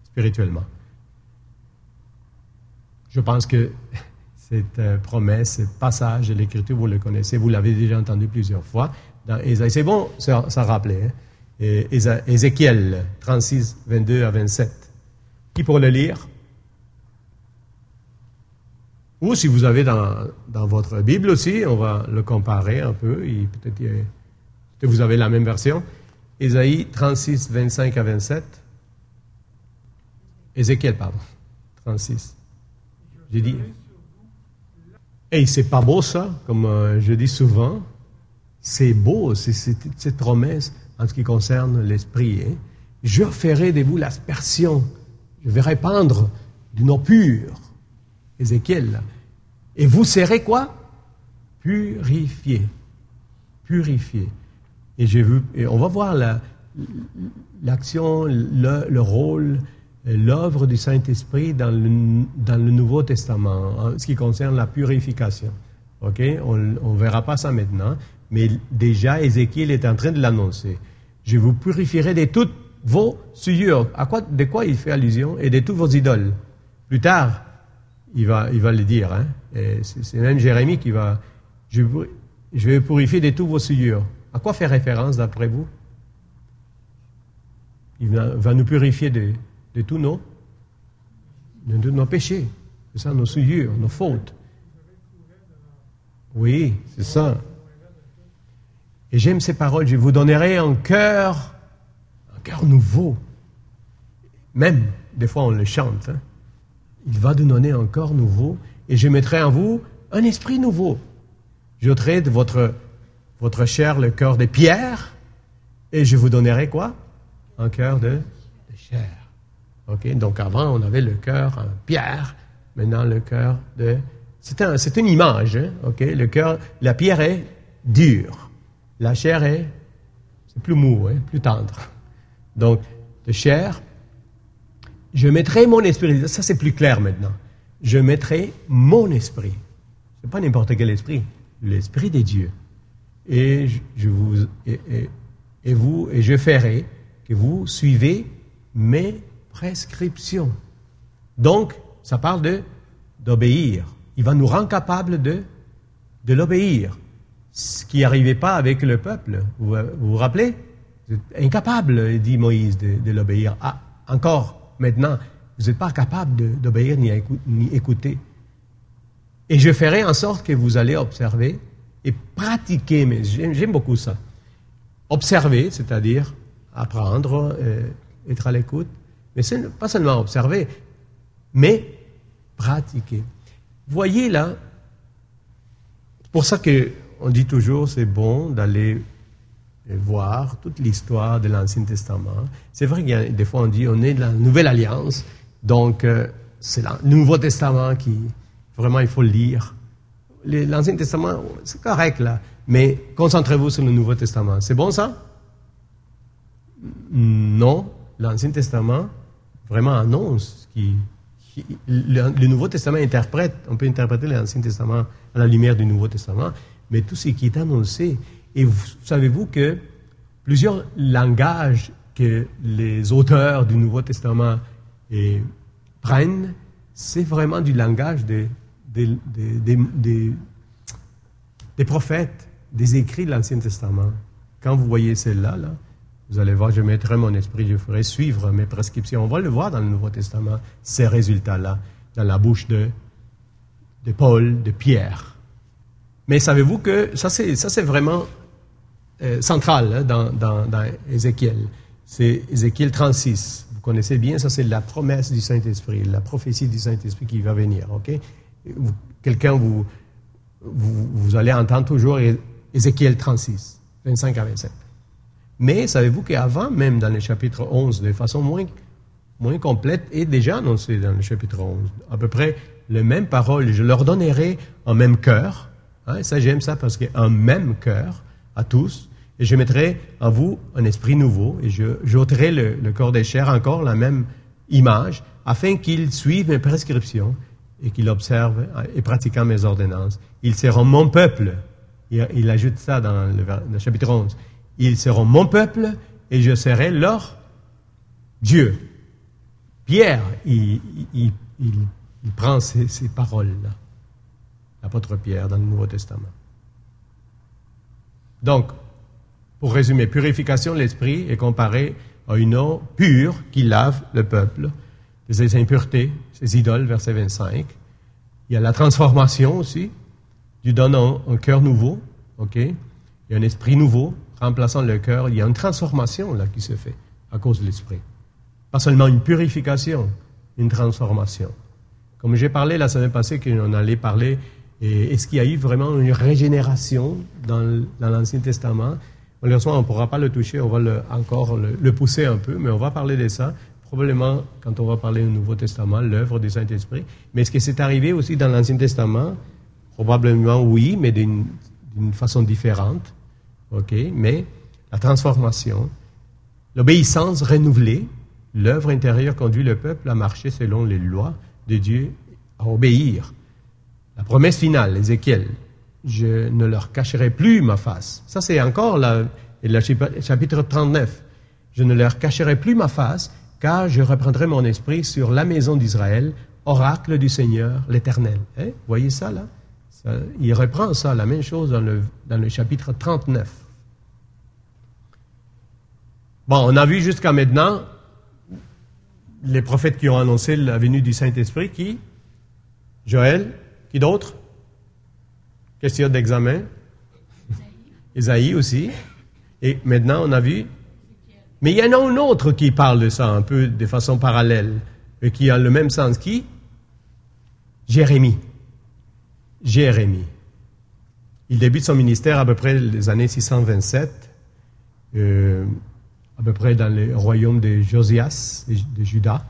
Je pense que cette promesse, ce passage de l'Écriture, vous le connaissez, vous l'avez déjà entendu plusieurs fois. Dans Ésaïe, c'est bon, ça rappelait. Hein? Ézéchiel 36, 22 à 27. Qui pour le lire? Ou si vous avez dans votre Bible aussi, on va le comparer un peu. Peut-être que vous avez la même version. Ésaïe 36, 25 à 27. Ézéchiel, pardon. 36. J'ai dit... Et c'est pas beau ça, comme je dis souvent. C'est beau, c'est cette promesse en ce qui concerne l'esprit. Hein? Je ferai de vous l'aspersion. Je vais répandre d'une eau pure. Ézéchiel. Là. Et vous serez quoi? Purifiés. Purifiés. Et on va voir l'action, le rôle, l'œuvre du Saint-Esprit dans le Nouveau Testament, en ce qui concerne la purification. OK? On ne verra pas ça maintenant, mais déjà, Ézéchiel est en train de l'annoncer. Je vous purifierai de toutes vos souillures. De quoi il fait allusion? Et de toutes vos idoles. Plus tard, il va le dire. Hein? Et c'est même Jérémie qui va... Je vais purifier de toutes vos souillures. À quoi fait référence, d'après vous? Il va nous purifier de tous nos péchés. C'est ça, nos souillures, nos fautes. Oui, c'est ça. Et j'aime ces paroles. Je vous donnerai un cœur nouveau. Même, des fois, on le chante. Hein. Il va nous donner un corps nouveau et je mettrai en vous un esprit nouveau. J'ôterai de votre chair le cœur de pierre et je vous donnerai quoi? Un cœur de chair. OK? Donc avant, on avait le cœur en pierre, maintenant le cœur de... C'est une image, hein? OK? Le cœur, la pierre est dure. La chair c'est plus mou, hein? Plus tendre. Donc, de chair, je mettrai mon esprit. Ça, c'est plus clair maintenant. Je mettrai mon esprit. C'est pas n'importe quel esprit. L'esprit de Dieu. Et je ferai que vous suivez mes prescriptions. Donc, ça parle d'obéir. Il va nous rendre capables de l'obéir. ce qui n'arrivait pas avec le peuple. Vous vous rappelez? Vous êtes incapable, dit Moïse, de l'obéir. Ah, encore, maintenant, vous n'êtes pas capable d'obéir ni écouter. Et je ferai en sorte que vous allez observer et pratiquer, mais j'aime beaucoup ça. Observer, c'est-à-dire apprendre, être à l'écoute, mais c'est pas seulement observer, mais pratiquer. Voyez là, c'est pour ça qu'on dit toujours c'est bon d'aller voir toute l'histoire de l'Ancien Testament. C'est vrai qu'il y a des fois on dit on est de la Nouvelle Alliance, donc c'est le Nouveau Testament qui vraiment il faut le lire. L'Ancien Testament, c'est correct là, mais concentrez-vous sur le Nouveau Testament. C'est bon ça? Non, l'Ancien Testament vraiment annonce le Nouveau Testament interprète, on peut interpréter l'Ancien Testament à la lumière du Nouveau Testament, mais tout ce qui est annoncé. Et savez-vous que plusieurs langages que les auteurs du Nouveau Testament prennent, c'est vraiment du langage des prophètes, des écrits de l'Ancien Testament. Quand vous voyez celle-là, là, vous allez voir, je mettrai mon esprit, je ferai suivre mes prescriptions. On va le voir dans le Nouveau Testament, ces résultats-là, dans la bouche de Paul, de Pierre. Mais savez-vous que ça c'est vraiment central hein, dans Ézéchiel. C'est Ézéchiel 36. Vous connaissez bien, ça c'est la promesse du Saint-Esprit, la prophétie du Saint-Esprit qui va venir. Okay? Vous allez entendre toujours Ézéchiel 36, 25 à 27. Mais savez-vous qu'avant, même dans le chapitre 11, de façon moins complète, est déjà annoncé dans le chapitre 11, à peu près les mêmes paroles. Je leur donnerai un même cœur. Hein, ça, j'aime ça parce qu'un même cœur à tous. Et je mettrai en vous un esprit nouveau. Et j'ôterai le corps des chairs, encore la même image, afin qu'ils suivent mes prescriptions et qu'ils observent et pratiquant mes ordonnances. Ils seront mon peuple. Il ajoute ça dans le chapitre 11. Ils seront mon peuple et je serai leur Dieu. Pierre, il prend ces paroles-là, l'apôtre Pierre, dans le Nouveau Testament. Donc, pour résumer, purification de l'esprit est comparée à une eau pure qui lave le peuple de ses impuretés, ses idoles, verset 25. Il y a la transformation aussi. Dieu donne un cœur nouveau, ok? Il y a un esprit nouveau. Remplaçant le cœur, il y a une transformation là qui se fait à cause de l'esprit. Pas seulement une purification, une transformation. Comme j'ai parlé la semaine passée, qu'on allait parler, est-ce qu'il y a eu vraiment une régénération dans l'Ancien Testament? Malheureusement, on ne pourra pas le toucher, on va encore le pousser un peu, mais on va parler de ça, probablement quand on va parler du Nouveau Testament, l'œuvre du Saint-Esprit. Mais est-ce que c'est arrivé aussi dans l'Ancien Testament? Probablement oui, mais d'une façon différente. OK, mais la transformation, l'obéissance renouvelée, l'œuvre intérieure conduit le peuple à marcher selon les lois de Dieu, à obéir. La promesse finale, Ézéchiel, je ne leur cacherai plus ma face. Ça, c'est encore le chapitre 39. Je ne leur cacherai plus ma face, car je reprendrai mon esprit sur la maison d'Israël, oracle du Seigneur, l'Éternel. Hein? Vous voyez ça, là? Il reprend ça, la même chose dans le chapitre 39. Bon, on a vu jusqu'à maintenant les prophètes qui ont annoncé la venue du Saint-Esprit. Qui? Joël. Qui d'autre? Question d'examen. Isaïe aussi. Et maintenant, on a vu. Mais il y en a un autre qui parle de ça un peu de façon parallèle, et qui a le même sens. Qui? Jérémie. Jérémie. Il débute son ministère à peu près les années 627, à peu près dans le royaume de Josias, de Juda.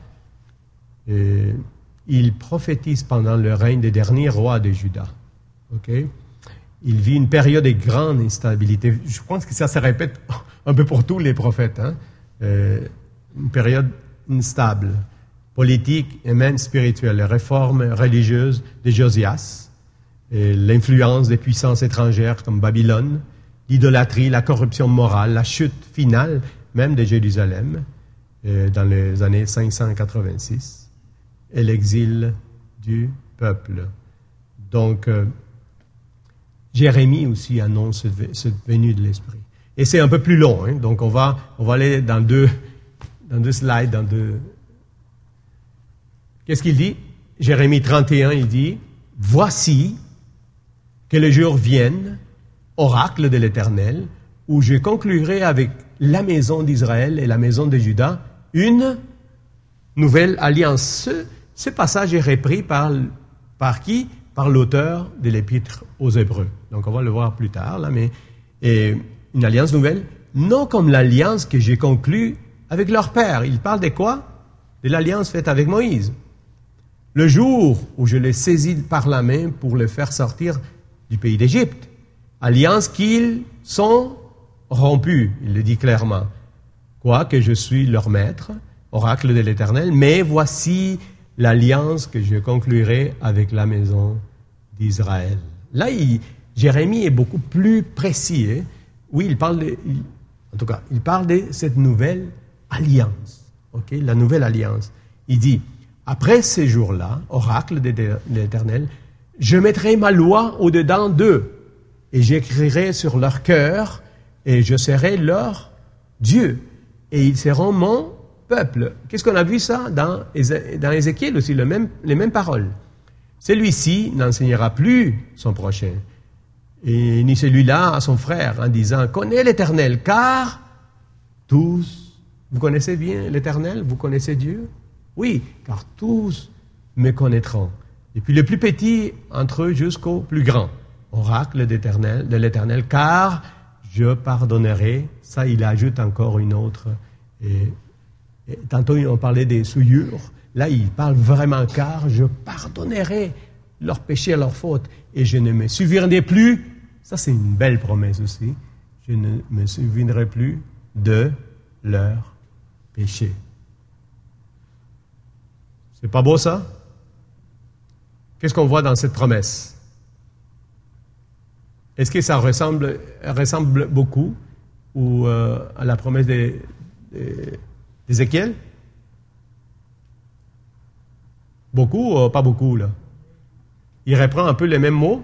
Il prophétise pendant le règne des derniers rois de Juda. Okay? Il vit une période de grande instabilité. Je pense que ça se répète un peu pour tous les prophètes. Hein? Une période instable, politique et même spirituelle. Les réformes religieuses de Josias, l'influence des puissances étrangères comme Babylone, l'idolâtrie, la corruption morale, la chute finale même de Jérusalem dans les années 586 et l'exil du peuple. Donc, Jérémie aussi annonce cette venue de l'Esprit. Et c'est un peu plus long, hein, donc on va aller dans deux slides, Qu'est-ce qu'il dit? Jérémie 31, il dit, « Voici que les jours viennent, oracle de l'Éternel, où je conclurai avec la maison d'Israël et la maison de Juda une nouvelle alliance. » Ce passage est repris par qui? Par l'auteur de l'Épître aux Hébreux. Donc on va le voir plus tard, là, mais une alliance nouvelle, non comme l'alliance que j'ai conclue avec leur père. Il parle de quoi? De l'alliance faite avec Moïse. Le jour où je les saisis par la main pour les faire sortir du pays d'Égypte. Alliance qu'ils sont rompus, il le dit clairement. Quoique je suis leur maître, oracle de l'Éternel, mais voici l'alliance que je conclurai avec la maison d'Israël. Là, Jérémie est beaucoup plus précis. Hein? Oui, il parle de cette nouvelle alliance. Okay? La nouvelle alliance. Il dit, après ces jours-là, oracle de l'Éternel, je mettrai ma loi au-dedans d'eux, et j'écrirai sur leur cœur, et je serai leur Dieu, et ils seront mon peuple. Qu'est-ce qu'on a vu ça dans Ézéchiel aussi, les mêmes paroles. Celui-ci n'enseignera plus son prochain, et ni celui-là à son frère, en disant, connais l'Éternel, car tous, vous connaissez bien l'Éternel, vous connaissez Dieu? Oui, car tous me connaîtront, depuis le plus petit entre eux jusqu'au plus grand. Oracle de l'Éternel, car je pardonnerai. Ça, il ajoute encore une autre. Et tantôt, on parlait des souillures. Là, il parle vraiment, car je pardonnerai leurs péchés et leurs fautes, et je ne me souviendrai plus. Ça, c'est une belle promesse aussi. Je ne me souviendrai plus de leurs péchés. C'est pas beau, ça? Qu'est-ce qu'on voit dans cette promesse? Est-ce que ça ressemble beaucoup à la promesse d'Ézéchiel? Beaucoup ou pas beaucoup, là? Il reprend un peu les mêmes mots?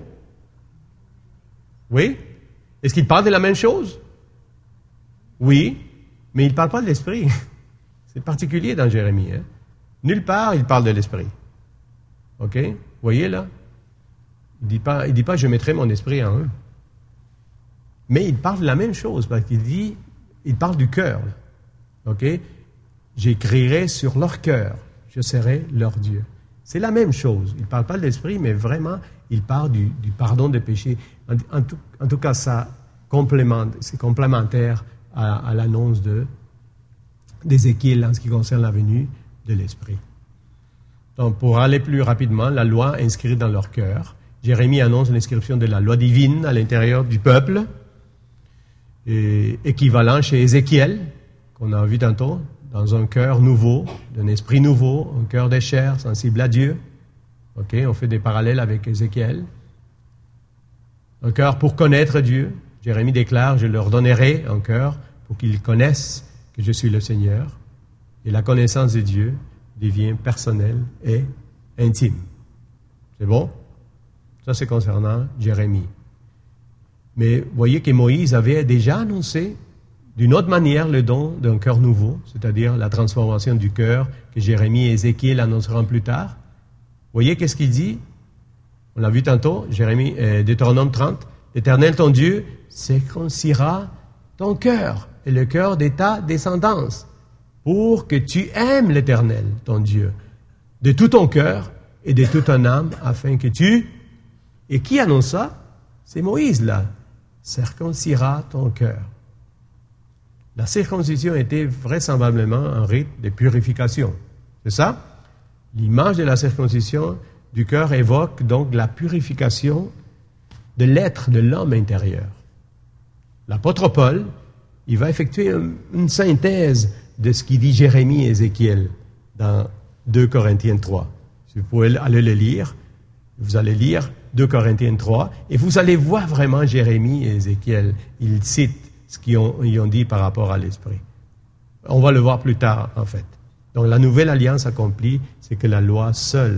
Oui? Est-ce qu'il parle de la même chose? Oui, mais il ne parle pas de l'Esprit. C'est particulier dans Jérémie. Hein? Nulle part, il parle de l'Esprit. OK? Vous voyez, là? Il dit pas, je mettrai mon esprit en eux. Mais il parle de la même chose, parce il parle du cœur. OK? J'écrirai sur leur cœur, je serai leur Dieu. C'est la même chose. Il ne parle pas de l'esprit, mais vraiment, il parle du pardon des péchés. En tout cas, c'est complémentaire à l'annonce d'Ézéchiel en ce qui concerne la venue de l'Esprit. Donc, pour aller plus rapidement, la loi inscrite dans leur cœur. Jérémie annonce l'inscription de la loi divine à l'intérieur du peuple, et équivalent chez Ézéchiel, qu'on a vu tantôt, dans un cœur nouveau, d'un esprit nouveau, un cœur de chair, sensible à Dieu. OK, on fait des parallèles avec Ézéchiel. Un cœur pour connaître Dieu. Jérémie déclare, je leur donnerai un cœur pour qu'ils connaissent que je suis le Seigneur. Et la connaissance de Dieu devient personnelle et intime. C'est bon? Ça, c'est concernant Jérémie. Mais voyez que Moïse avait déjà annoncé d'une autre manière le don d'un cœur nouveau, c'est-à-dire la transformation du cœur que Jérémie et Ézéchiel annonceront plus tard. Voyez qu'est-ce qu'il dit? On l'a vu tantôt, Deutéronome 30. L'Éternel, ton Dieu, circoncira ton cœur et le cœur de ta descendance pour que tu aimes l'Éternel, ton Dieu, de tout ton cœur et de toute ton âme, afin que tu... Et qui annonce ça? C'est Moïse, là. Circoncira ton cœur. La circoncision était vraisemblablement un rite de purification. C'est ça? L'image de la circoncision du cœur évoque donc la purification de l'être, de l'homme intérieur. L'apôtre Paul, il va effectuer une synthèse de ce qu'il dit Jérémie et Ézéchiel dans 2 Corinthiens 3. Si vous pouvez aller le lire, vous allez lire 2 Corinthiens 3, et vous allez voir vraiment Jérémie et Ézéchiel. Ils citent ce qu'ils ont dit par rapport à l'Esprit. On va le voir plus tard, en fait. Donc, la nouvelle alliance accomplie, c'est que la loi seule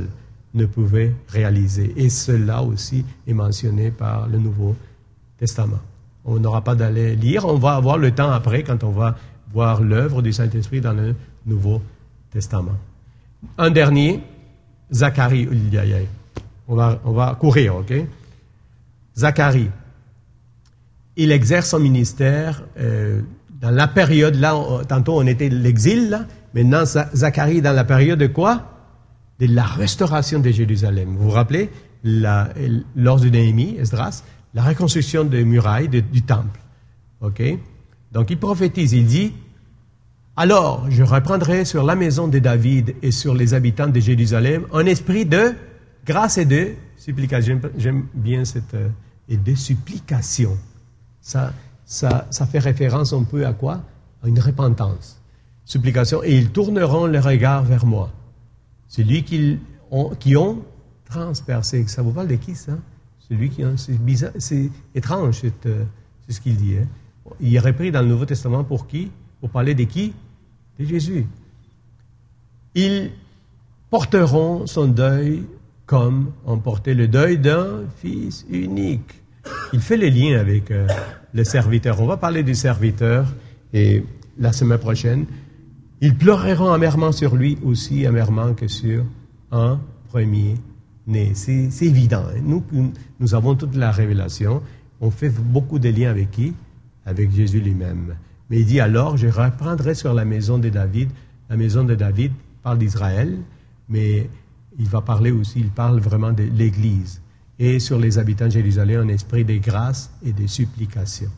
ne pouvait réaliser. Et cela aussi est mentionné par le Nouveau Testament. On n'aura pas d'aller lire, on va avoir le temps après quand on va voir l'œuvre du Saint-Esprit dans le Nouveau Testament. Un dernier, Zacharie. On va courir, ok? Zacharie. Il exerce son ministère dans la période, là, tantôt on était l'exil, là, maintenant Zacharie dans la période de quoi? De la restauration de Jérusalem. Vous vous rappelez, lors de Néhémie, Esdras, la reconstruction des murailles du temple. Ok? Donc il prophétise, il dit, alors je reprendrai sur la maison de David et sur les habitants de Jérusalem un esprit de grâce et de supplication. J'aime bien cette et de supplication. Ça fait référence un peu à quoi? À une repentance. Supplication. Et ils tourneront le regard vers moi. Celui qui ont transpercé. Ça vous parle de qui, ça? Celui qui ont... C'est bizarre, c'est étrange, c'est ce qu'il dit. Hein? Il est repris dans le Nouveau Testament pour qui? Pour parler de qui? De Jésus. Ils porteront son deuil comme on portait le deuil d'un fils unique. Il fait le lien avec le serviteur. On va parler du serviteur et la semaine prochaine. Ils pleureront amèrement sur lui aussi amèrement que sur un premier-né. C'est évident. Hein? Nous avons toute la révélation. On fait beaucoup de liens avec qui? Avec Jésus lui-même. Mais il dit alors, je reprendrai sur la maison de David. La maison de David parle d'Israël, mais il va parler aussi, il parle vraiment de l'Église. Et sur les habitants de Jérusalem, un esprit de grâce et de supplication.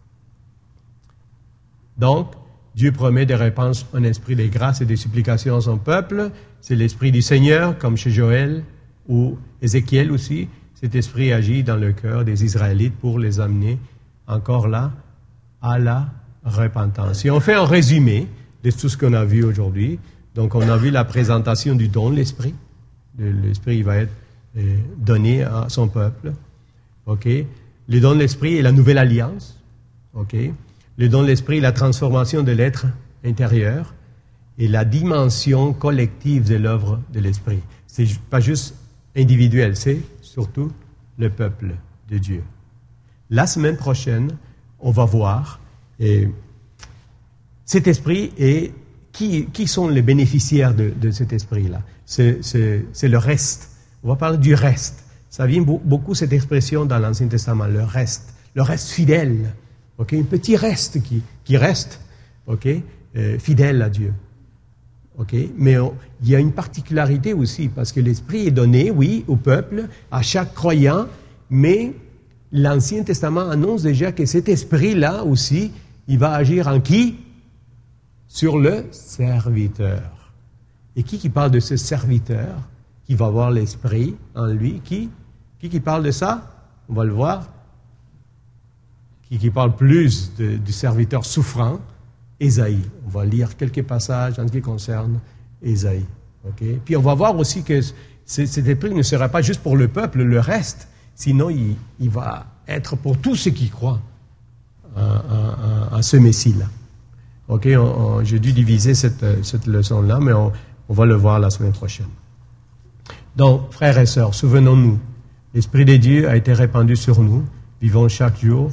Donc, Dieu promet de répandre un esprit de grâce et de supplication à son peuple. C'est l'esprit du Seigneur, comme chez Joël ou Ézéchiel aussi. Cet esprit agit dans le cœur des Israélites pour les amener encore là à la repentance. Si on fait un résumé de tout ce qu'on a vu aujourd'hui, donc on a vu la présentation du don de l'esprit. L'esprit va être donné à son peuple. Ok. Le don de l'esprit est la nouvelle alliance. Ok. Le don de l'esprit est la transformation de l'être intérieur et la dimension collective de l'œuvre de l'esprit. C'est pas juste individuel, c'est surtout le peuple de Dieu. La semaine prochaine, on va voir cet esprit et qui sont les bénéficiaires de cet esprit-là. C'est le reste. On va parler du reste. Ça vient beaucoup cette expression dans l'Ancien Testament, le reste fidèle. Okay? Un petit reste qui reste, okay? Fidèle à Dieu. Okay? Mais il y a une particularité aussi, parce que l'Esprit est donné, oui, au peuple, à chaque croyant, mais l'Ancien Testament annonce déjà que cet Esprit-là aussi, il va agir en qui? Sur le serviteur. Et qui parle de ce serviteur, qui va avoir l'Esprit en lui? Qui parle de ça? On va le voir. Qui parle plus du serviteur souffrant? Ésaïe. On va lire quelques passages en ce qui concerne Ésaïe. Okay? Puis on va voir aussi que cet esprit ne sera pas juste pour le peuple, le reste, sinon il va être pour tous ceux qui croient à ce Messie-là. Ok, j'ai dû diviser cette leçon-là, mais on va le voir la semaine prochaine. Donc, frères et sœurs, souvenons-nous, l'Esprit de Dieu a été répandu sur nous. Vivons chaque jour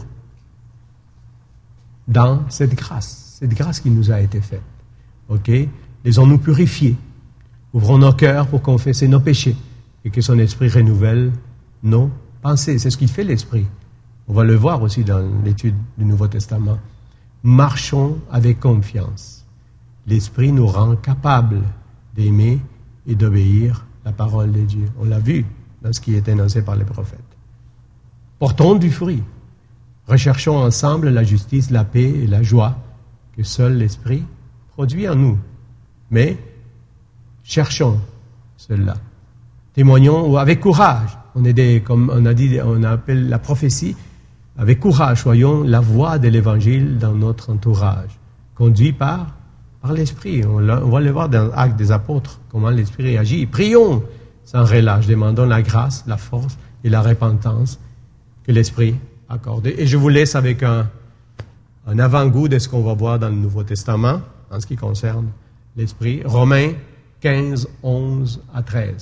dans cette grâce qui nous a été faite. Ok? Laissons-nous purifier. Ouvrons nos cœurs pour confesser nos péchés et que son Esprit renouvelle nos pensées. C'est ce qu'il fait l'Esprit. On va le voir aussi dans l'étude du Nouveau Testament. Marchons avec confiance. L'Esprit nous rend capables d'aimer et d'obéir la parole de Dieu. On l'a vu dans ce qui est énoncé par les prophètes. Portons du fruit. Recherchons ensemble la justice, la paix et la joie que seul l'Esprit produit en nous. Mais cherchons cela. Témoignons avec courage. Comme on a dit, on appelle la prophétie. Avec courage, soyons la voix de l'Évangile dans notre entourage, conduit par l'Esprit. On va le voir dans l'Acte des Apôtres, comment l'Esprit agit. Prions sans relâche, demandons la grâce, la force et la repentance que l'Esprit accorde. Et je vous laisse avec un avant-goût de ce qu'on va voir dans le Nouveau Testament, en ce qui concerne l'Esprit. Romains 15, 11 à 13.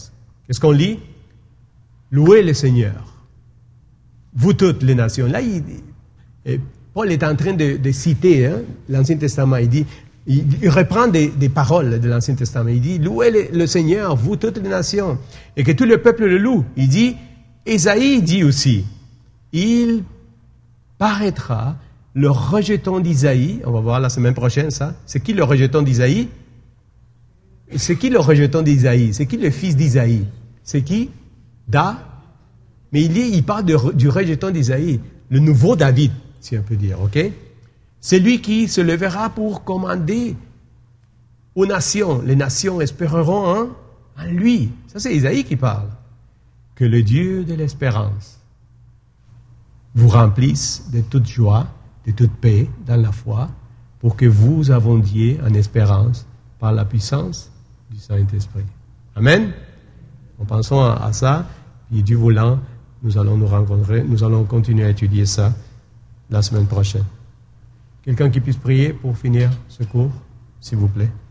Qu'est-ce qu'on lit? Louez le Seigneur, vous toutes les nations. Là, Paul est en train de citer l'Ancien Testament. Il reprend des paroles de l'Ancien Testament. Il dit, louez le Seigneur, vous toutes les nations, et que tout le peuple le loue. Il dit, Ésaïe dit aussi, il paraîtra le rejeton d'Isaïe. On va voir la semaine prochaine ça. C'est qui le rejeton d'Isaïe? C'est qui le rejeton d'Isaïe? C'est qui le fils d'Isaïe? C'est qui? Mais il parle du rejeton d'Isaïe, le nouveau David, si on peut dire, ok? C'est lui qui se lèvera pour commander aux nations. Les nations espéreront en lui. Ça, c'est Isaïe qui parle. Que le Dieu de l'espérance vous remplisse de toute joie, de toute paix dans la foi, pour que vous abondiez en espérance par la puissance du Saint-Esprit. Amen. En pensant à ça, et Dieu voulant, nous allons nous rencontrer, nous allons continuer à étudier ça la semaine prochaine. Quelqu'un qui puisse prier pour finir ce cours, s'il vous plaît.